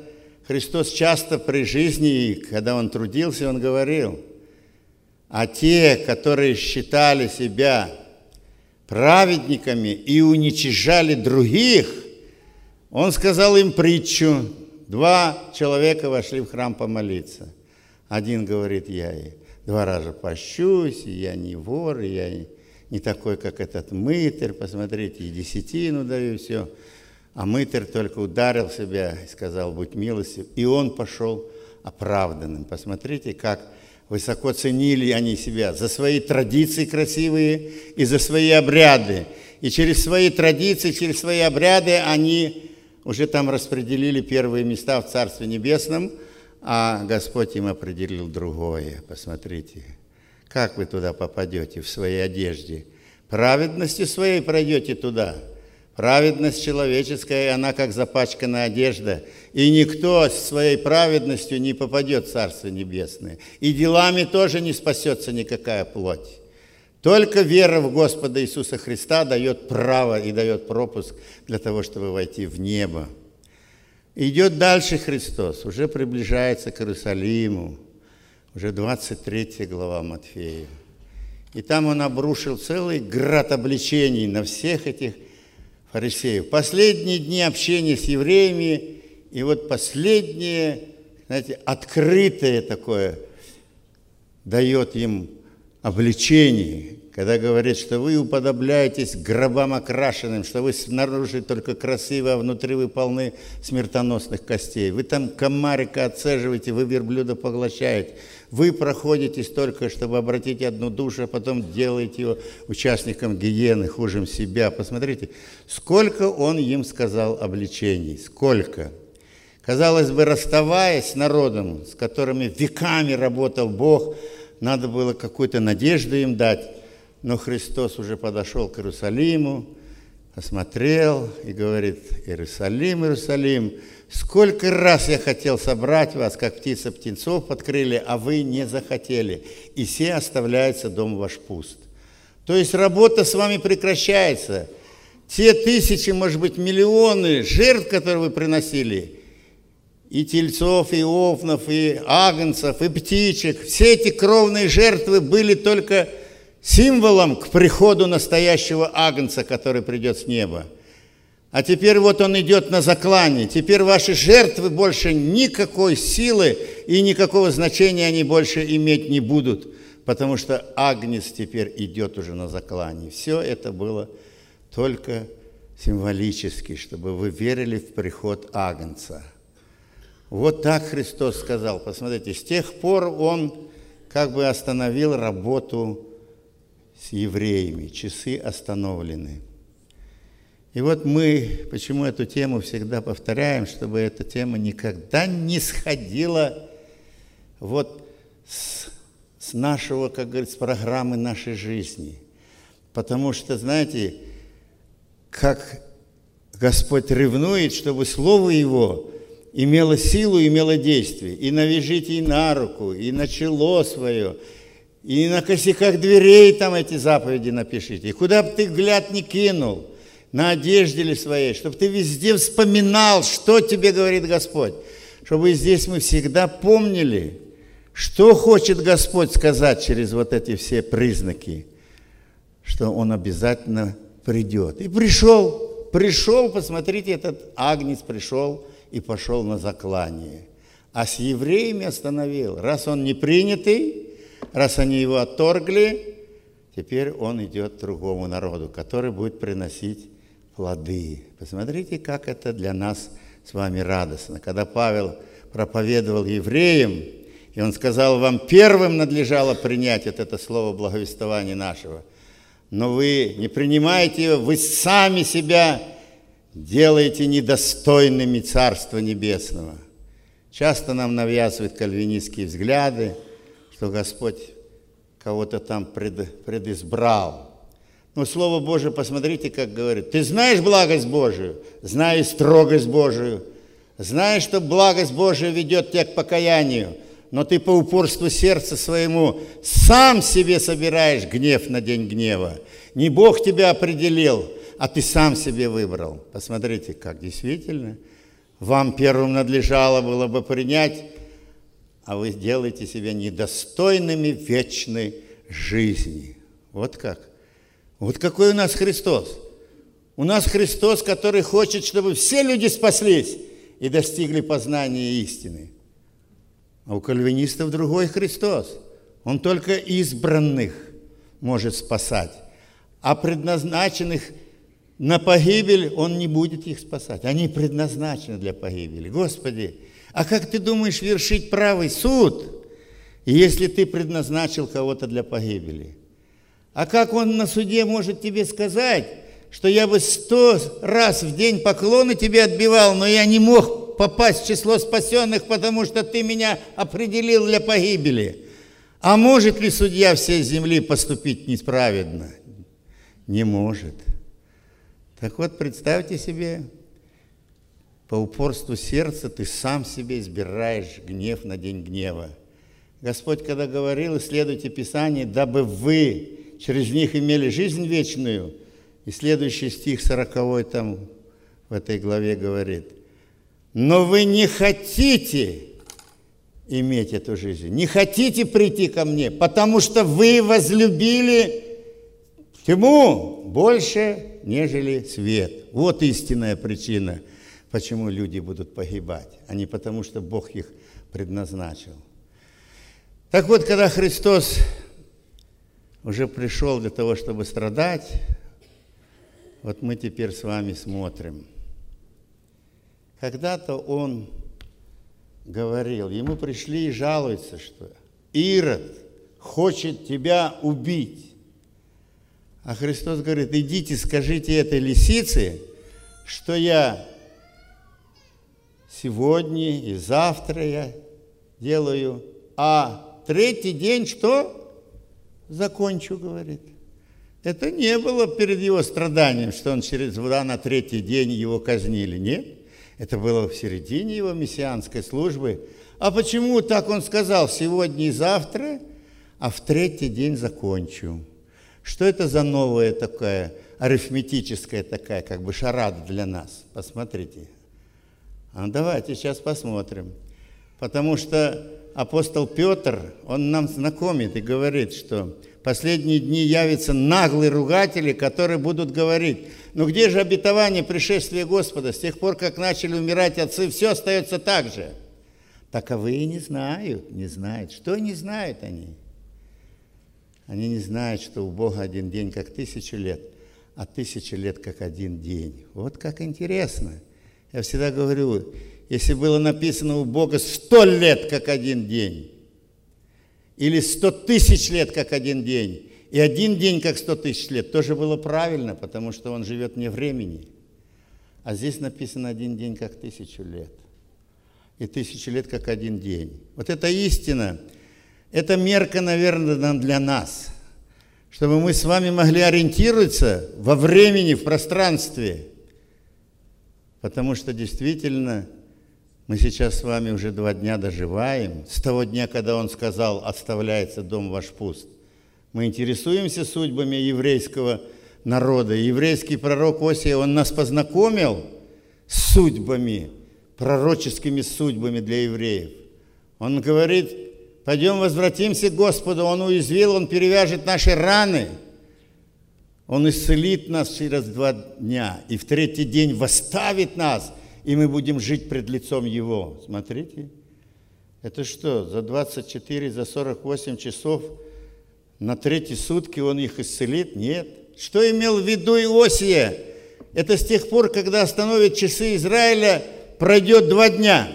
Христос часто при жизни, когда Он трудился, Он говорил, а те, которые считали себя праведниками и уничижали других, Он сказал им притчу. Два человека вошли в храм помолиться. Один говорит, я и два раза пощусь, и я не вор, и я не такой, как этот мытарь, посмотрите, и десятину даю, все. А мытарь только ударил себя и сказал, будь милостив, и он пошел оправданным. Посмотрите, как высоко ценили они себя за свои традиции красивые и за свои обряды. И через свои традиции, через свои обряды они уже там распределили первые места в Царстве Небесном, а Господь им определил другое. Посмотрите, как вы туда попадете в своей одежде. Праведностью своей пройдете туда. Праведность человеческая, она как запачканная одежда. И никто с своей праведностью не попадет в Царство Небесное. И делами тоже не спасется никакая плоть. Только вера в Господа Иисуса Христа дает право и дает пропуск для того, чтобы войти в небо. Идет дальше Христос, уже приближается к Иерусалиму, уже двадцать третья глава Матфея. И там Он обрушил целый град обличений на всех этих фарисеев. Последние дни общения с евреями, и вот последнее, знаете, открытое такое дает им обличение, когда говорит, что вы уподобляетесь гробам окрашенным, что вы снаружи только красивы, а внутри вы полны смертоносных костей. Вы там комарика отцеживаете, вы верблюда поглощаете. Вы проходите столько, чтобы обратить одну душу, а потом делаете его участником гиены, хужим себя. Посмотрите, сколько он им сказал обличений, сколько. Казалось бы, расставаясь с народом, с которыми веками работал Бог, надо было какую-то надежду им дать, но Христос уже подошел к Иерусалиму, осмотрел и говорит, Иерусалим, Иерусалим, сколько раз я хотел собрать вас, как птица птенцов под крылья, а вы не захотели, и все оставляется дом ваш пуст. То есть работа с вами прекращается. Те тысячи, может быть, миллионы жертв, которые вы приносили, и тельцов, и овнов, и агнцев, и птичек. Все эти кровные жертвы были только символом к приходу настоящего агнца, который придет с неба. А теперь вот он идет на заклание. Теперь ваши жертвы больше никакой силы и никакого значения они больше иметь не будут, потому что агнец теперь идет уже на заклание. Все это было только символически, чтобы вы верили в приход агнца. Вот так Христос сказал. Посмотрите, с тех пор Он как бы остановил работу с евреями. Часы остановлены. И вот мы, почему эту тему всегда повторяем, чтобы эта тема никогда не сходила вот с, с нашего, как говорится, с программы нашей жизни. Потому что, знаете, как Господь ревнует, чтобы Слово Его имело силу, имело действие. И навяжите и на руку, и на чело свое, и на косяках дверей там эти заповеди напишите. И куда бы ты взгляд ни кинул, на одежде ли своей, чтобы ты везде вспоминал, что тебе говорит Господь. Чтобы здесь мы всегда помнили, что хочет Господь сказать через вот эти все признаки, что Он обязательно придет. И пришел, пришел, посмотрите, этот агнец пришел и пошел на заклание. А с евреями остановил. Раз он не принятый, раз они его отторгли, теперь он идет к другому народу, который будет приносить плоды. Посмотрите, как это для нас с вами радостно. Когда Павел проповедовал евреям, и он сказал, вам первым надлежало принять вот это слово благовествования нашего, но вы не принимаете его, вы сами себя делаете недостойными Царства Небесного. Часто нам навязывают кальвинистские взгляды, что Господь кого-то там пред, предизбрал. Но Слово Божие, посмотрите, как говорит. Ты знаешь благость Божию, знаешь строгость Божию, знаешь, что благость Божия ведет тебя к покаянию, но ты по упорству сердца своему сам себе собираешь гнев на день гнева. Не Бог тебя определил, а ты сам себе выбрал. Посмотрите, как действительно вам первым надлежало было бы принять, а вы делаете себя недостойными вечной жизни. Вот как. Вот какой у нас Христос. У нас Христос, который хочет, чтобы все люди спаслись и достигли познания истины. А у кальвинистов другой Христос. Он только избранных может спасать, а предназначенных на погибель Он не будет их спасать. Они предназначены для погибели. Господи, а как ты думаешь вершить правый суд, если ты предназначил кого-то для погибели? А как Он на суде может тебе сказать, что я бы сто раз в день поклоны тебе отбивал, но я не мог попасть в число спасенных, потому что ты меня определил для погибели? А может ли судья всей земли поступить несправедно? Не может. Так вот, представьте себе, по упорству сердца ты сам себе избираешь гнев на день гнева. Господь, когда говорил, исследуйте Писание, дабы вы через них имели жизнь вечную, и следующий стих сороковой там в этой главе говорит, но вы не хотите иметь эту жизнь, не хотите прийти ко мне, потому что вы возлюбили тьму больше, нежели свет. Вот истинная причина, почему люди будут погибать, а не потому, что Бог их предназначил. Так вот, когда Христос уже пришел для того, чтобы страдать, вот мы теперь с вами смотрим. Когда-то Он говорил, ему пришли и жалуются, что Ирод хочет тебя убить. А Христос говорит, идите, скажите этой лисице, что я сегодня и завтра я делаю, а третий день что? Закончу, говорит. Это не было перед его страданием, что он через вода на третий день его казнили. Нет, это было в середине его мессианской службы. А почему так он сказал? Сегодня и завтра, а в третий день закончу. Что это за новая такая, арифметическая такая, как бы шарада для нас? Посмотрите. А давайте сейчас посмотрим. Потому что апостол Петр, он нам знакомит и говорит, что последние дни явятся наглые ругатели, которые будут говорить, ну где же обетование пришествия Господа? С тех пор, как начали умирать отцы, все остается так же. Таковые не знают, не знают. Что не знают они? Они не знают, что у Бога один день как тысячу лет, а тысяча лет как один день. Вот как интересно. Я всегда говорю, если было написано у Бога сто лет как один день, или сто тысяч лет как один день, и один день как сто тысяч лет, тоже было правильно, потому что Он живет вне времени. А здесь написано один день как тысячу лет, и тысячу лет как один день. Вот эта истина, это мерка, наверное, нам для нас, чтобы мы с вами могли ориентироваться во времени, в пространстве, потому что действительно мы сейчас с вами уже два дня доживаем, с того дня, когда Он сказал, оставляется дом ваш пуст. Мы интересуемся судьбами еврейского народа. Еврейский пророк Осия, он нас познакомил с судьбами, пророческими судьбами для евреев. Он говорит, пойдем возвратимся к Господу, Он уязвил, Он перевяжет наши раны, Он исцелит нас через два дня, и в третий день восставит нас, и мы будем жить пред лицом Его. Смотрите, это что, за двадцать четыре, за сорок восемь часов на третьи сутки Он их исцелит? Нет. Что имел в виду Иосия? Это с тех пор, когда остановят часы Израиля, пройдет два дня.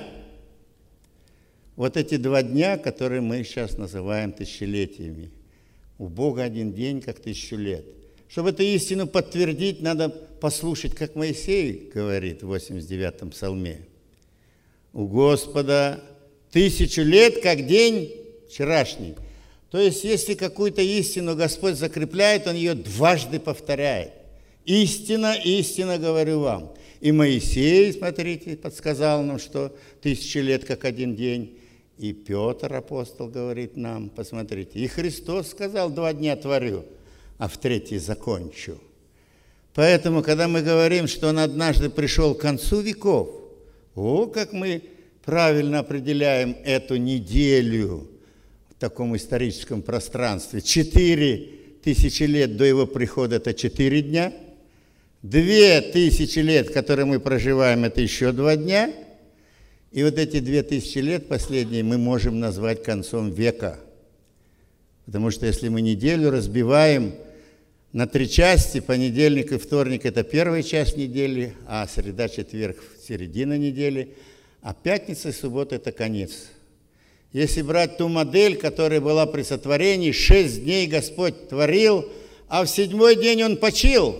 Вот эти два дня, которые мы сейчас называем тысячелетиями. У Бога один день, как тысячу лет. Чтобы эту истину подтвердить, надо послушать, как Моисей говорит в восемьдесят девятом псалме. У Господа тысячу лет, как день вчерашний. То есть, если какую-то истину Господь закрепляет, Он ее дважды повторяет. Истина, истина говорю вам. И Моисей, смотрите, подсказал нам, что тысячу лет, как один день. И Петр, апостол, говорит нам, посмотрите. И Христос сказал, два дня творю, а в третий закончу. Поэтому, когда мы говорим, что Он однажды пришел к концу веков, О, как мы правильно определяем эту неделю в таком историческом пространстве. Четыре тысячи лет до его прихода – это четыре дня. Две тысячи лет, которые мы проживаем, это еще два дня. И вот эти две тысячи лет последние мы можем назвать концом века. Потому что если мы неделю разбиваем на три части, понедельник и вторник – это первая часть недели, а среда, четверг – середина недели, а пятница и суббота – это конец. Если брать ту модель, которая была при сотворении, шесть дней Господь творил, а в седьмой день Он почил,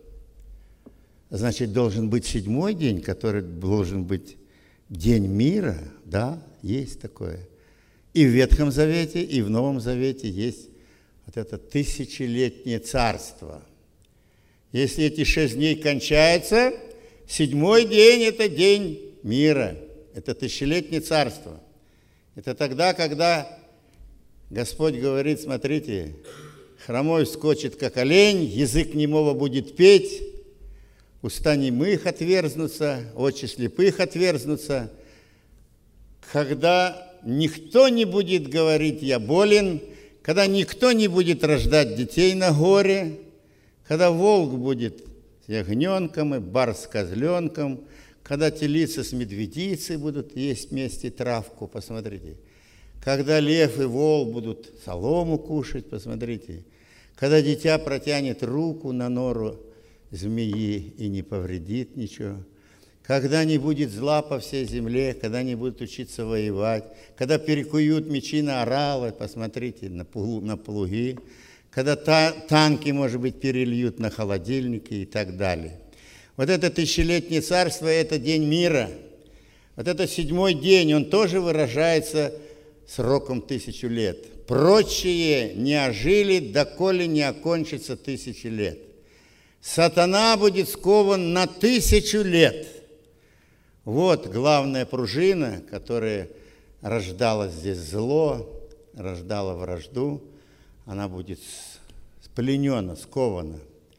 значит, должен быть седьмой день, который должен быть день мира, да, есть такое. И в Ветхом Завете, и в Новом Завете есть вот это тысячелетнее царство. Если эти шесть дней кончаются, седьмой день – это день мира, это тысячелетнее царство. Это тогда, когда Господь говорит, смотрите, хромой вскочит, как олень, язык немого будет петь, уста немых отверзнутся, очи слепых отверзнутся. Когда никто не будет говорить «я болен», когда никто не будет рождать детей на горе, когда волк будет с ягненком и барс с козленком, когда телица с медведицей будут есть вместе травку, посмотрите. Когда лев и вол будут солому кушать, посмотрите. Когда дитя протянет руку на нору змеи и не повредит ничего. Когда не будет зла по всей земле, когда не будут учиться воевать, когда перекуют мечи на оралы, посмотрите, на, плуг, на плуги, когда та, танки, может быть, перельют на холодильники и так далее. Вот это тысячелетнее царство – это день мира. Вот это седьмой день, он тоже выражается сроком тысячу лет. Прочие не ожили, доколе не окончится тысячи лет. Сатана будет скован на тысячу лет. Вот главная пружина, которая рождала здесь зло, рождала вражду, она будет спленена, скована.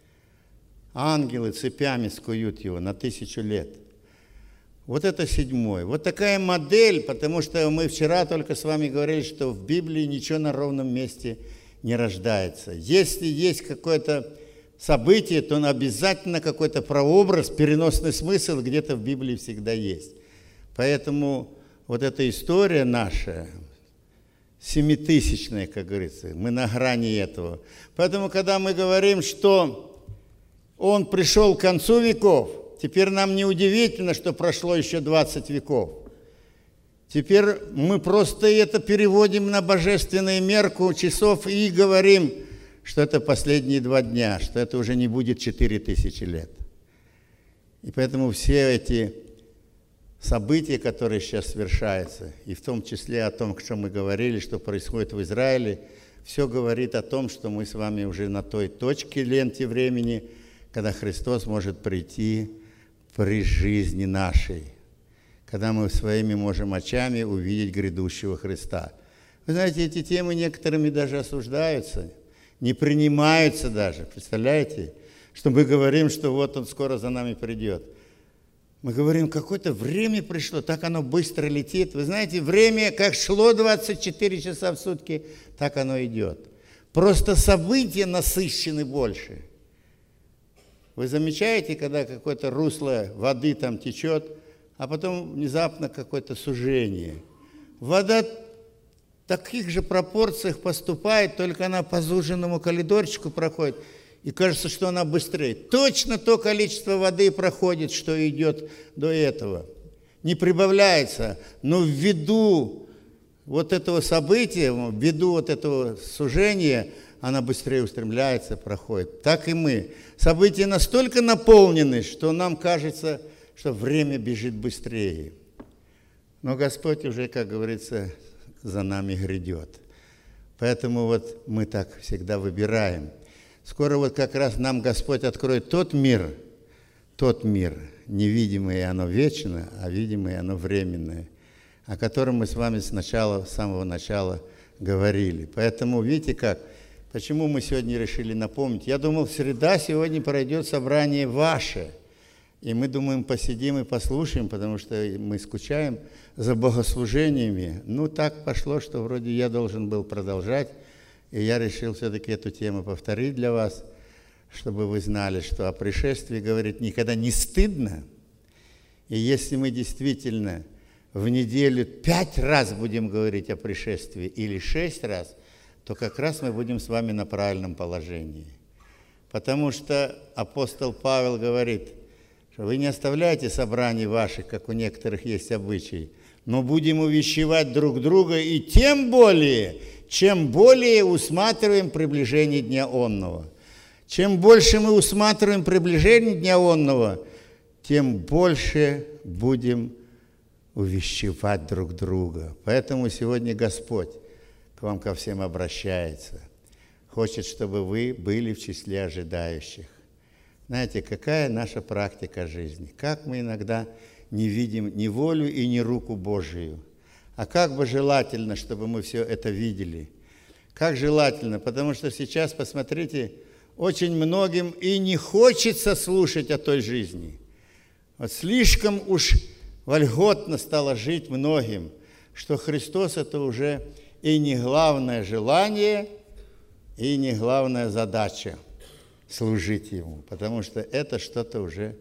Ангелы цепями скуют его на тысячу лет. Вот это седьмой. Вот такая модель, потому что мы вчера только с вами говорили, что в Библии ничего на ровном месте не рождается. Если есть какое-то событие, то обязательно какой-то прообраз, переносный смысл где-то в Библии всегда есть. Поэтому вот эта история наша, семитысячная, как говорится, мы на грани этого. Поэтому, когда мы говорим, что Он пришел к концу веков, теперь нам не удивительно, что прошло еще двадцать веков. Теперь мы просто это переводим на божественную мерку часов и говорим, что это последние два дня, что это уже не будет четыре тысячи лет. И поэтому все эти события, которые сейчас совершаются, и в том числе о том, что мы говорили, что происходит в Израиле, все говорит о том, что мы с вами уже на той точке ленте времени, когда Христос может прийти при жизни нашей, когда мы своими можем очами увидеть грядущего Христа. Вы знаете, эти темы некоторыми даже осуждаются, не принимаются даже. Представляете, что мы говорим, что вот Он скоро за нами придет. Мы говорим, какое-то время пришло, так оно быстро летит. Вы знаете, время как шло двадцать четыре часа в сутки, так оно идет. Просто события насыщены больше. Вы замечаете, когда какое-то русло воды там течет, а потом внезапно какое-то сужение. Вода в таких же пропорциях поступает, только она по суженному коридорчику проходит, и кажется, что она быстрее. Точно то количество воды проходит, что идет до этого. Не прибавляется, но ввиду вот этого события, ввиду вот этого сужения, она быстрее устремляется, проходит. Так и мы. События настолько наполнены, что нам кажется, что время бежит быстрее. Но Господь уже, как говорится, за нами грядет. Поэтому вот мы так всегда выбираем. Скоро вот как раз нам Господь откроет тот мир, тот мир, невидимое оно вечно, а видимое оно временное, о котором мы с вами с начала, с самого начала говорили. Поэтому видите как, почему мы сегодня решили напомнить? Я думал, в среда сегодня пройдет собрание ваше, И мы думаем, посидим и послушаем, потому что мы скучаем за богослужениями. Ну, так пошло, что вроде я должен был продолжать, и я решил все-таки эту тему повторить для вас, чтобы вы знали, что о пришествии говорить никогда не стыдно. И если мы действительно в неделю пять раз будем говорить о пришествии или шесть раз, то как раз мы будем с вами на правильном положении. Потому что апостол Павел говорит, что вы не оставляйте собраний ваших, как у некоторых есть обычай, но будем увещевать друг друга, и тем более, чем более усматриваем приближение Дня Онного. Чем больше мы усматриваем приближение Дня Онного, тем больше будем увещевать друг друга. Поэтому сегодня Господь к вам ко всем обращается. Хочет, чтобы вы были в числе ожидающих. Знаете, какая наша практика жизни? Как мы иногда не видим ни волю и ни руку Божию. А как бы желательно, чтобы мы все это видели. Как желательно, потому что сейчас, посмотрите, очень многим и не хочется слушать о той жизни. Вот слишком уж вольготно стало жить многим, что Христос – это уже и не главное желание, и не главная задача служить Ему, потому что это что-то уже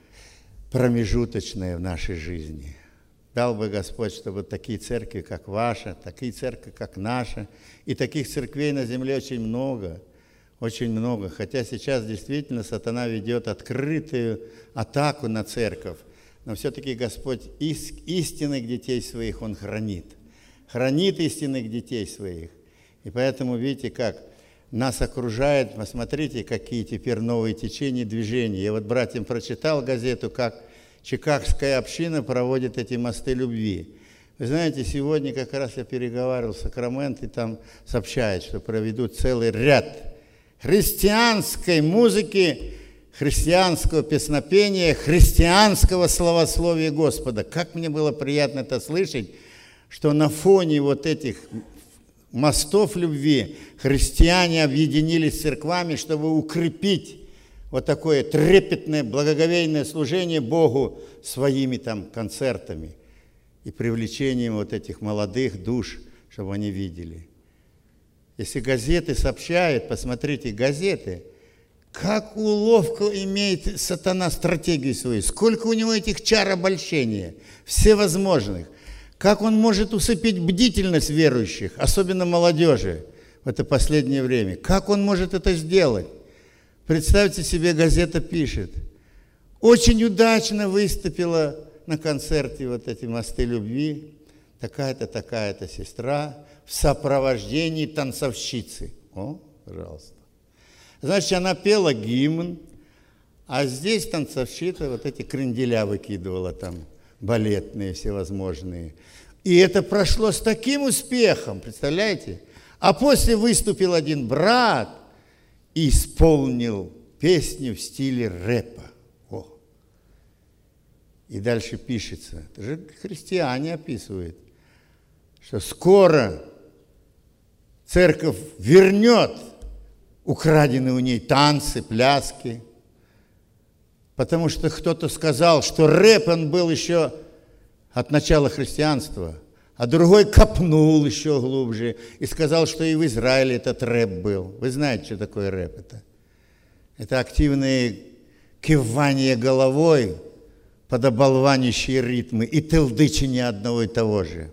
промежуточное в нашей жизни. Дал бы Господь, чтобы такие церкви, как ваша, такие церкви, как наша, и таких церквей на земле очень много, очень много. Хотя сейчас действительно сатана ведет открытую атаку на церковь, но все-таки Господь истинных детей своих Он хранит. Хранит истинных детей своих. И поэтому, видите, как нас окружает, посмотрите, какие теперь новые течения, движения. Я вот братьям прочитал газету, как Чикагская община проводит эти мосты любви. Вы знаете, сегодня как раз я переговаривал с Сакраменто, и там сообщают, что проведут целый ряд христианской музыки, христианского песнопения, христианского славословия Господа. Как мне было приятно это слышать, что на фоне вот этих мостов любви христиане объединились с церквами, чтобы укрепить вот такое трепетное, благоговейное служение Богу своими там концертами и привлечением вот этих молодых душ, чтобы они видели. Если газеты сообщают, посмотрите, газеты, как уловко имеет сатана стратегию свою, сколько у него этих чар обольщения, всевозможных, как он может усыпить бдительность верующих, особенно молодежи в это последнее время, как он может это сделать. Представьте себе, газета пишет, очень удачно выступила на концерте вот эти мосты любви, такая-то, такая-то сестра в сопровождении танцовщицы. О, пожалуйста. Значит, она пела гимн, а здесь танцовщица вот эти кренделя выкидывала там, балетные всевозможные. И это прошло с таким успехом, представляете? А после выступил один брат и исполнил песню в стиле рэпа. О. И дальше пишется, это же христиане описывают, что скоро церковь вернет украденные у ней танцы, пляски, потому что кто-то сказал, что рэп он был еще от начала христианства, а другой копнул еще глубже и сказал, что и в Израиле этот рэп был. Вы знаете, что такое рэп это? Это активные кивания головой под оболванящие ритмы и тылдычение одного и того же.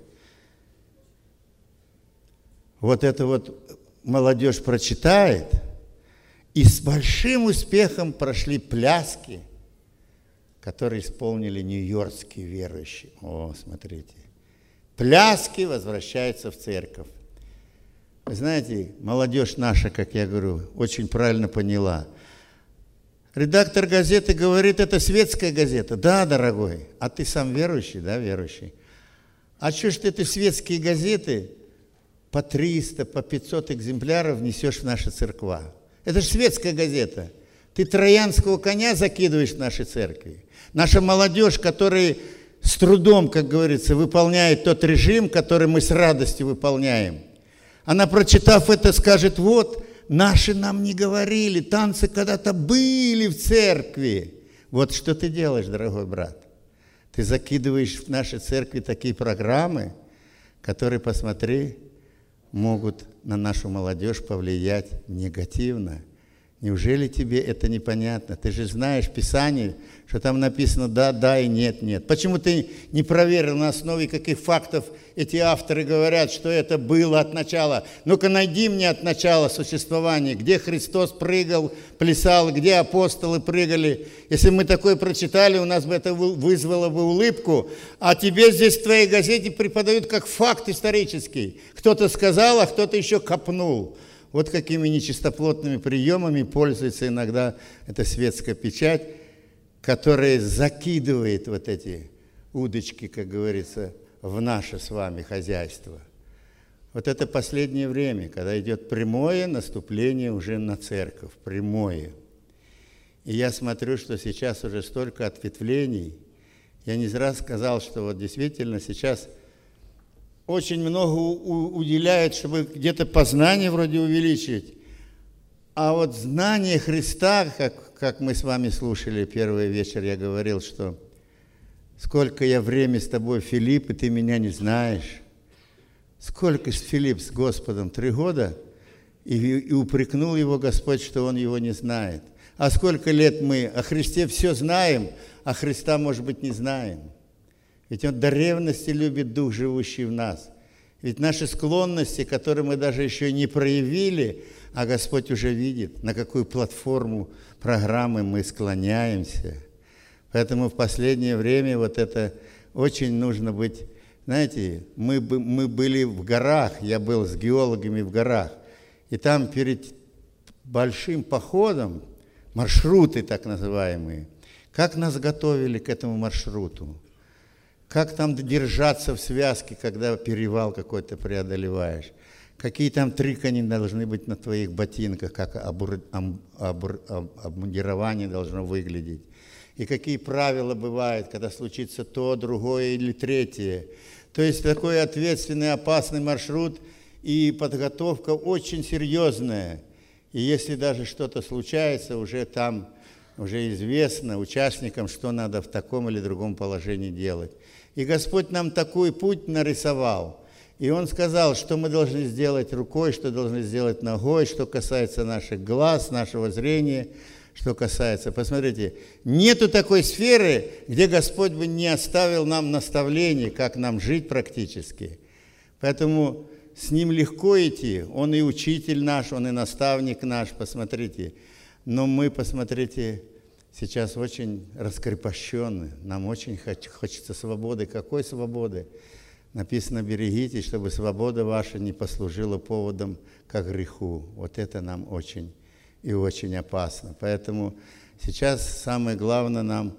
Вот это вот молодежь прочитает, и с большим успехом прошли пляски, которые исполнили нью-йоркские верующие. О, смотрите. Пляски возвращаются в церковь. Вы знаете, молодежь наша, как я говорю, очень правильно поняла. Редактор газеты говорит, это светская газета. Да, дорогой, а ты сам верующий, да, верующий? А что ж ты эти светские газеты по триста, по пятьсот экземпляров несешь в наши церква? Это же светская газета. Ты троянского коня закидываешь в наши церкви. Наша молодежь, которая с трудом, как говорится, выполняет тот режим, который мы с радостью выполняем. Она, прочитав это, скажет, вот, наши нам не говорили, танцы когда-то были в церкви. Вот что ты делаешь, дорогой брат. Ты закидываешь в нашей церкви такие программы, которые, посмотри, могут на нашу молодежь повлиять негативно. Неужели тебе это непонятно? Ты же знаешь в Писании, что там написано «да, да» и «нет, нет». Почему ты не проверил, на основе каких фактов эти авторы говорят, что это было от начала? Ну-ка найди мне от начала существования, где Христос прыгал, плясал, где апостолы прыгали. Если мы такое прочитали, у нас бы это вызвало бы улыбку, а тебе здесь в твоей газете преподают как факт исторический. Кто-то сказал, а кто-то еще копнул. Вот какими нечистоплотными приемами пользуется иногда эта светская печать, которая закидывает вот эти удочки, как говорится, в наше с вами хозяйство. Вот это последнее время, когда идет прямое наступление уже на церковь, прямое. И я смотрю, что сейчас уже столько ответвлений. Я не зря сказал, что вот действительно сейчас очень много уделяют, чтобы где-то познание вроде увеличить. А вот знание Христа, как, как мы с вами слушали первый вечер, я говорил, что сколько я время с тобой, Филипп, и ты меня не знаешь. Сколько Филипп с Господом? Три года? И, и упрекнул его Господь, что он его не знает. А сколько лет мы о Христе все знаем, а Христа, может быть, не знаем. Ведь Он до ревности любит Дух, живущий в нас. Ведь наши склонности, которые мы даже еще не проявили, а Господь уже видит, на какую платформу программы мы склоняемся. Поэтому в последнее время вот это очень нужно быть. Знаете, мы, мы были в горах, я был с геологами в горах, и там перед большим походом, маршруты так называемые, как нас готовили к этому маршруту. Как там держаться в связке, когда перевал какой-то преодолеваешь? Какие там трикани должны быть на твоих ботинках, как обур, ам, обур, ам, обмундирование должно выглядеть? И какие правила бывают, когда случится то, другое или третье? То есть такой ответственный, опасный маршрут и подготовка очень серьезная. И если даже что-то случается, уже там уже известно участникам, что надо в таком или другом положении делать. И Господь нам такой путь нарисовал. И Он сказал, что мы должны сделать рукой, что должны сделать ногой, что касается наших глаз, нашего зрения, что касается... Посмотрите, нету такой сферы, где Господь бы не оставил нам наставлений, как нам жить практически. Поэтому с Ним легко идти. Он и учитель наш, Он и наставник наш, посмотрите. Но мы, посмотрите, сейчас очень раскрепощены, нам очень хочется свободы. Какой свободы? Написано, берегитесь, чтобы свобода ваша не послужила поводом к греху. Вот это нам очень и очень опасно. Поэтому сейчас самое главное нам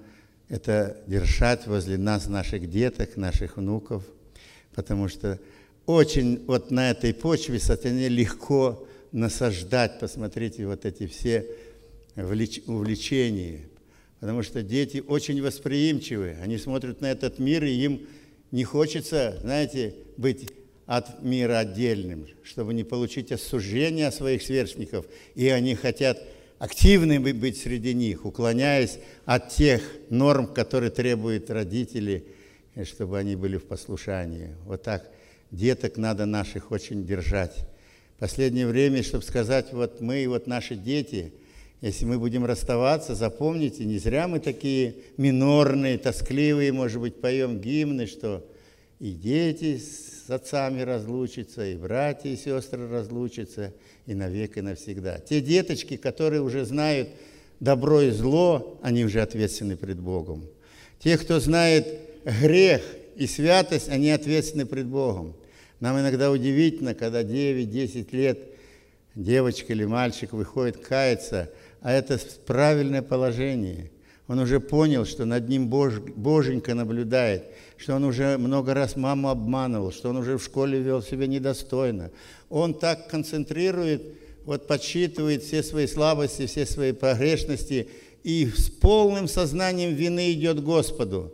это держать возле нас наших деток, наших внуков, потому что очень вот на этой почве сатане легко насаждать, посмотрите, вот эти все увлечения, потому что дети очень восприимчивы, они смотрят на этот мир, и им не хочется, знаете, быть от мира отдельным, чтобы не получить осуждения своих сверстников, и они хотят активными быть среди них, уклоняясь от тех норм, которые требуют родители, чтобы они были в послушании. Вот так деток надо наших очень держать. В последнее время, чтобы сказать, вот мы, вот наши дети, если мы будем расставаться, запомните, не зря мы такие минорные, тоскливые, может быть, поем гимны, что и дети с отцами разлучатся, и братья и сестры разлучатся, и навек, и навсегда. Те деточки, которые уже знают добро и зло, они уже ответственны пред Богом. Те, кто знает грех и святость, они ответственны пред Богом. Нам иногда удивительно, когда девять-десять лет девочка или мальчик выходит каяться, а это правильное положение. Он уже понял, что над ним Бож, Боженька наблюдает, что он уже много раз маму обманывал, что он уже в школе вел себя недостойно. Он так концентрирует, вот подсчитывает все свои слабости, все свои погрешности и с полным сознанием вины идет к Господу.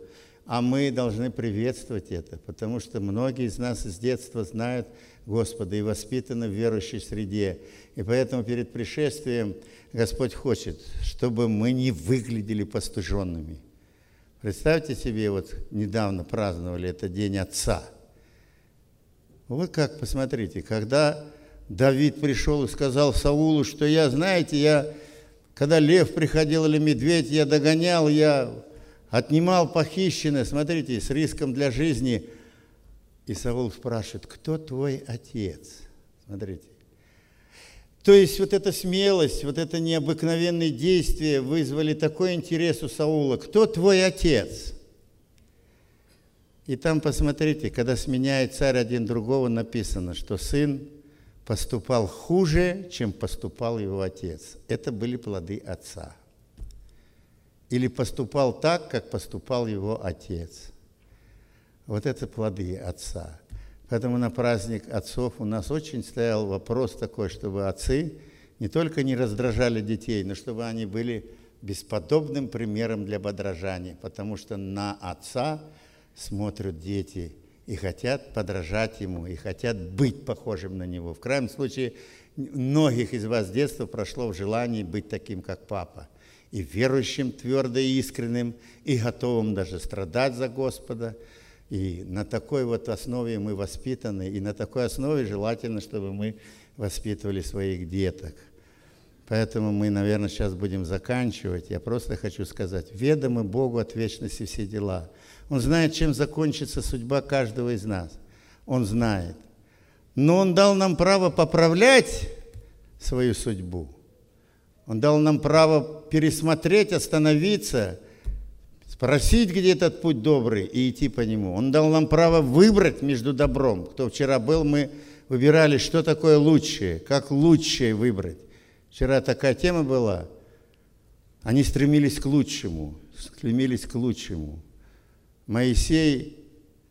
А мы должны приветствовать это, потому что многие из нас с детства знают Господа и воспитаны в верующей среде. И поэтому перед пришествием Господь хочет, чтобы мы не выглядели постыженными. Представьте себе, вот недавно праздновали это День Отца. Вот как, посмотрите, когда Давид пришел и сказал Саулу, что я, знаете, я, когда лев приходил или медведь, я догонял, я отнимал похищенное, смотрите, с риском для жизни. И Саул спрашивает, кто твой отец? Смотрите. То есть вот эта смелость, вот это необыкновенные действия вызвали такой интерес у Саула. Кто твой отец? И там, посмотрите, когда сменяет царь один другого, написано, что сын поступал хуже, чем поступал его отец. Это были плоды отца. Или поступал так, как поступал его отец. Вот это плоды отца. Поэтому на праздник отцов у нас очень стоял вопрос такой, чтобы отцы не только не раздражали детей, но чтобы они были бесподобным примером для подражания, потому что на отца смотрят дети и хотят подражать ему, и хотят быть похожим на него. В крайнем случае, многих из вас с детства прошло в желании быть таким, как папа. И верующим, твердо и искренним, и готовым даже страдать за Господа. И на такой вот основе мы воспитаны, и на такой основе желательно, чтобы мы воспитывали своих деток. Поэтому мы, наверное, сейчас будем заканчивать. Я просто хочу сказать, ведомы Богу от вечности все дела. Он знает, чем закончится судьба каждого из нас. Он знает. Но Он дал нам право поправлять свою судьбу. Он дал нам право пересмотреть, остановиться, спросить, где этот путь добрый, и идти по нему. Он дал нам право выбрать между добром. Кто вчера был, мы выбирали, что такое лучшее, как лучшее выбрать. Вчера такая тема была. Они стремились к лучшему, стремились к лучшему. Моисей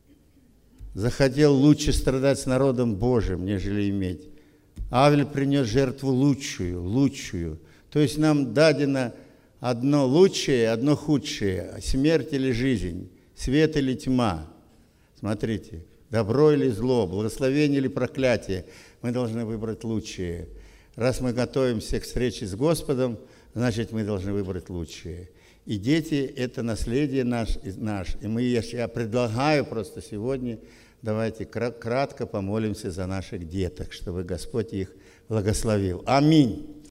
захотел лучше страдать с народом Божьим, нежели иметь. Авель принес жертву лучшую, лучшую. То есть нам дадено одно лучшее, одно худшее, смерть или жизнь, свет или тьма. Смотрите, добро или зло, благословение или проклятие. Мы должны выбрать лучшее. Раз мы готовимся к встрече с Господом, значит, мы должны выбрать лучшее. И дети – это наследие наш, наш. И мы, я предлагаю просто сегодня, давайте кратко помолимся за наших деток, чтобы Господь их благословил. Аминь.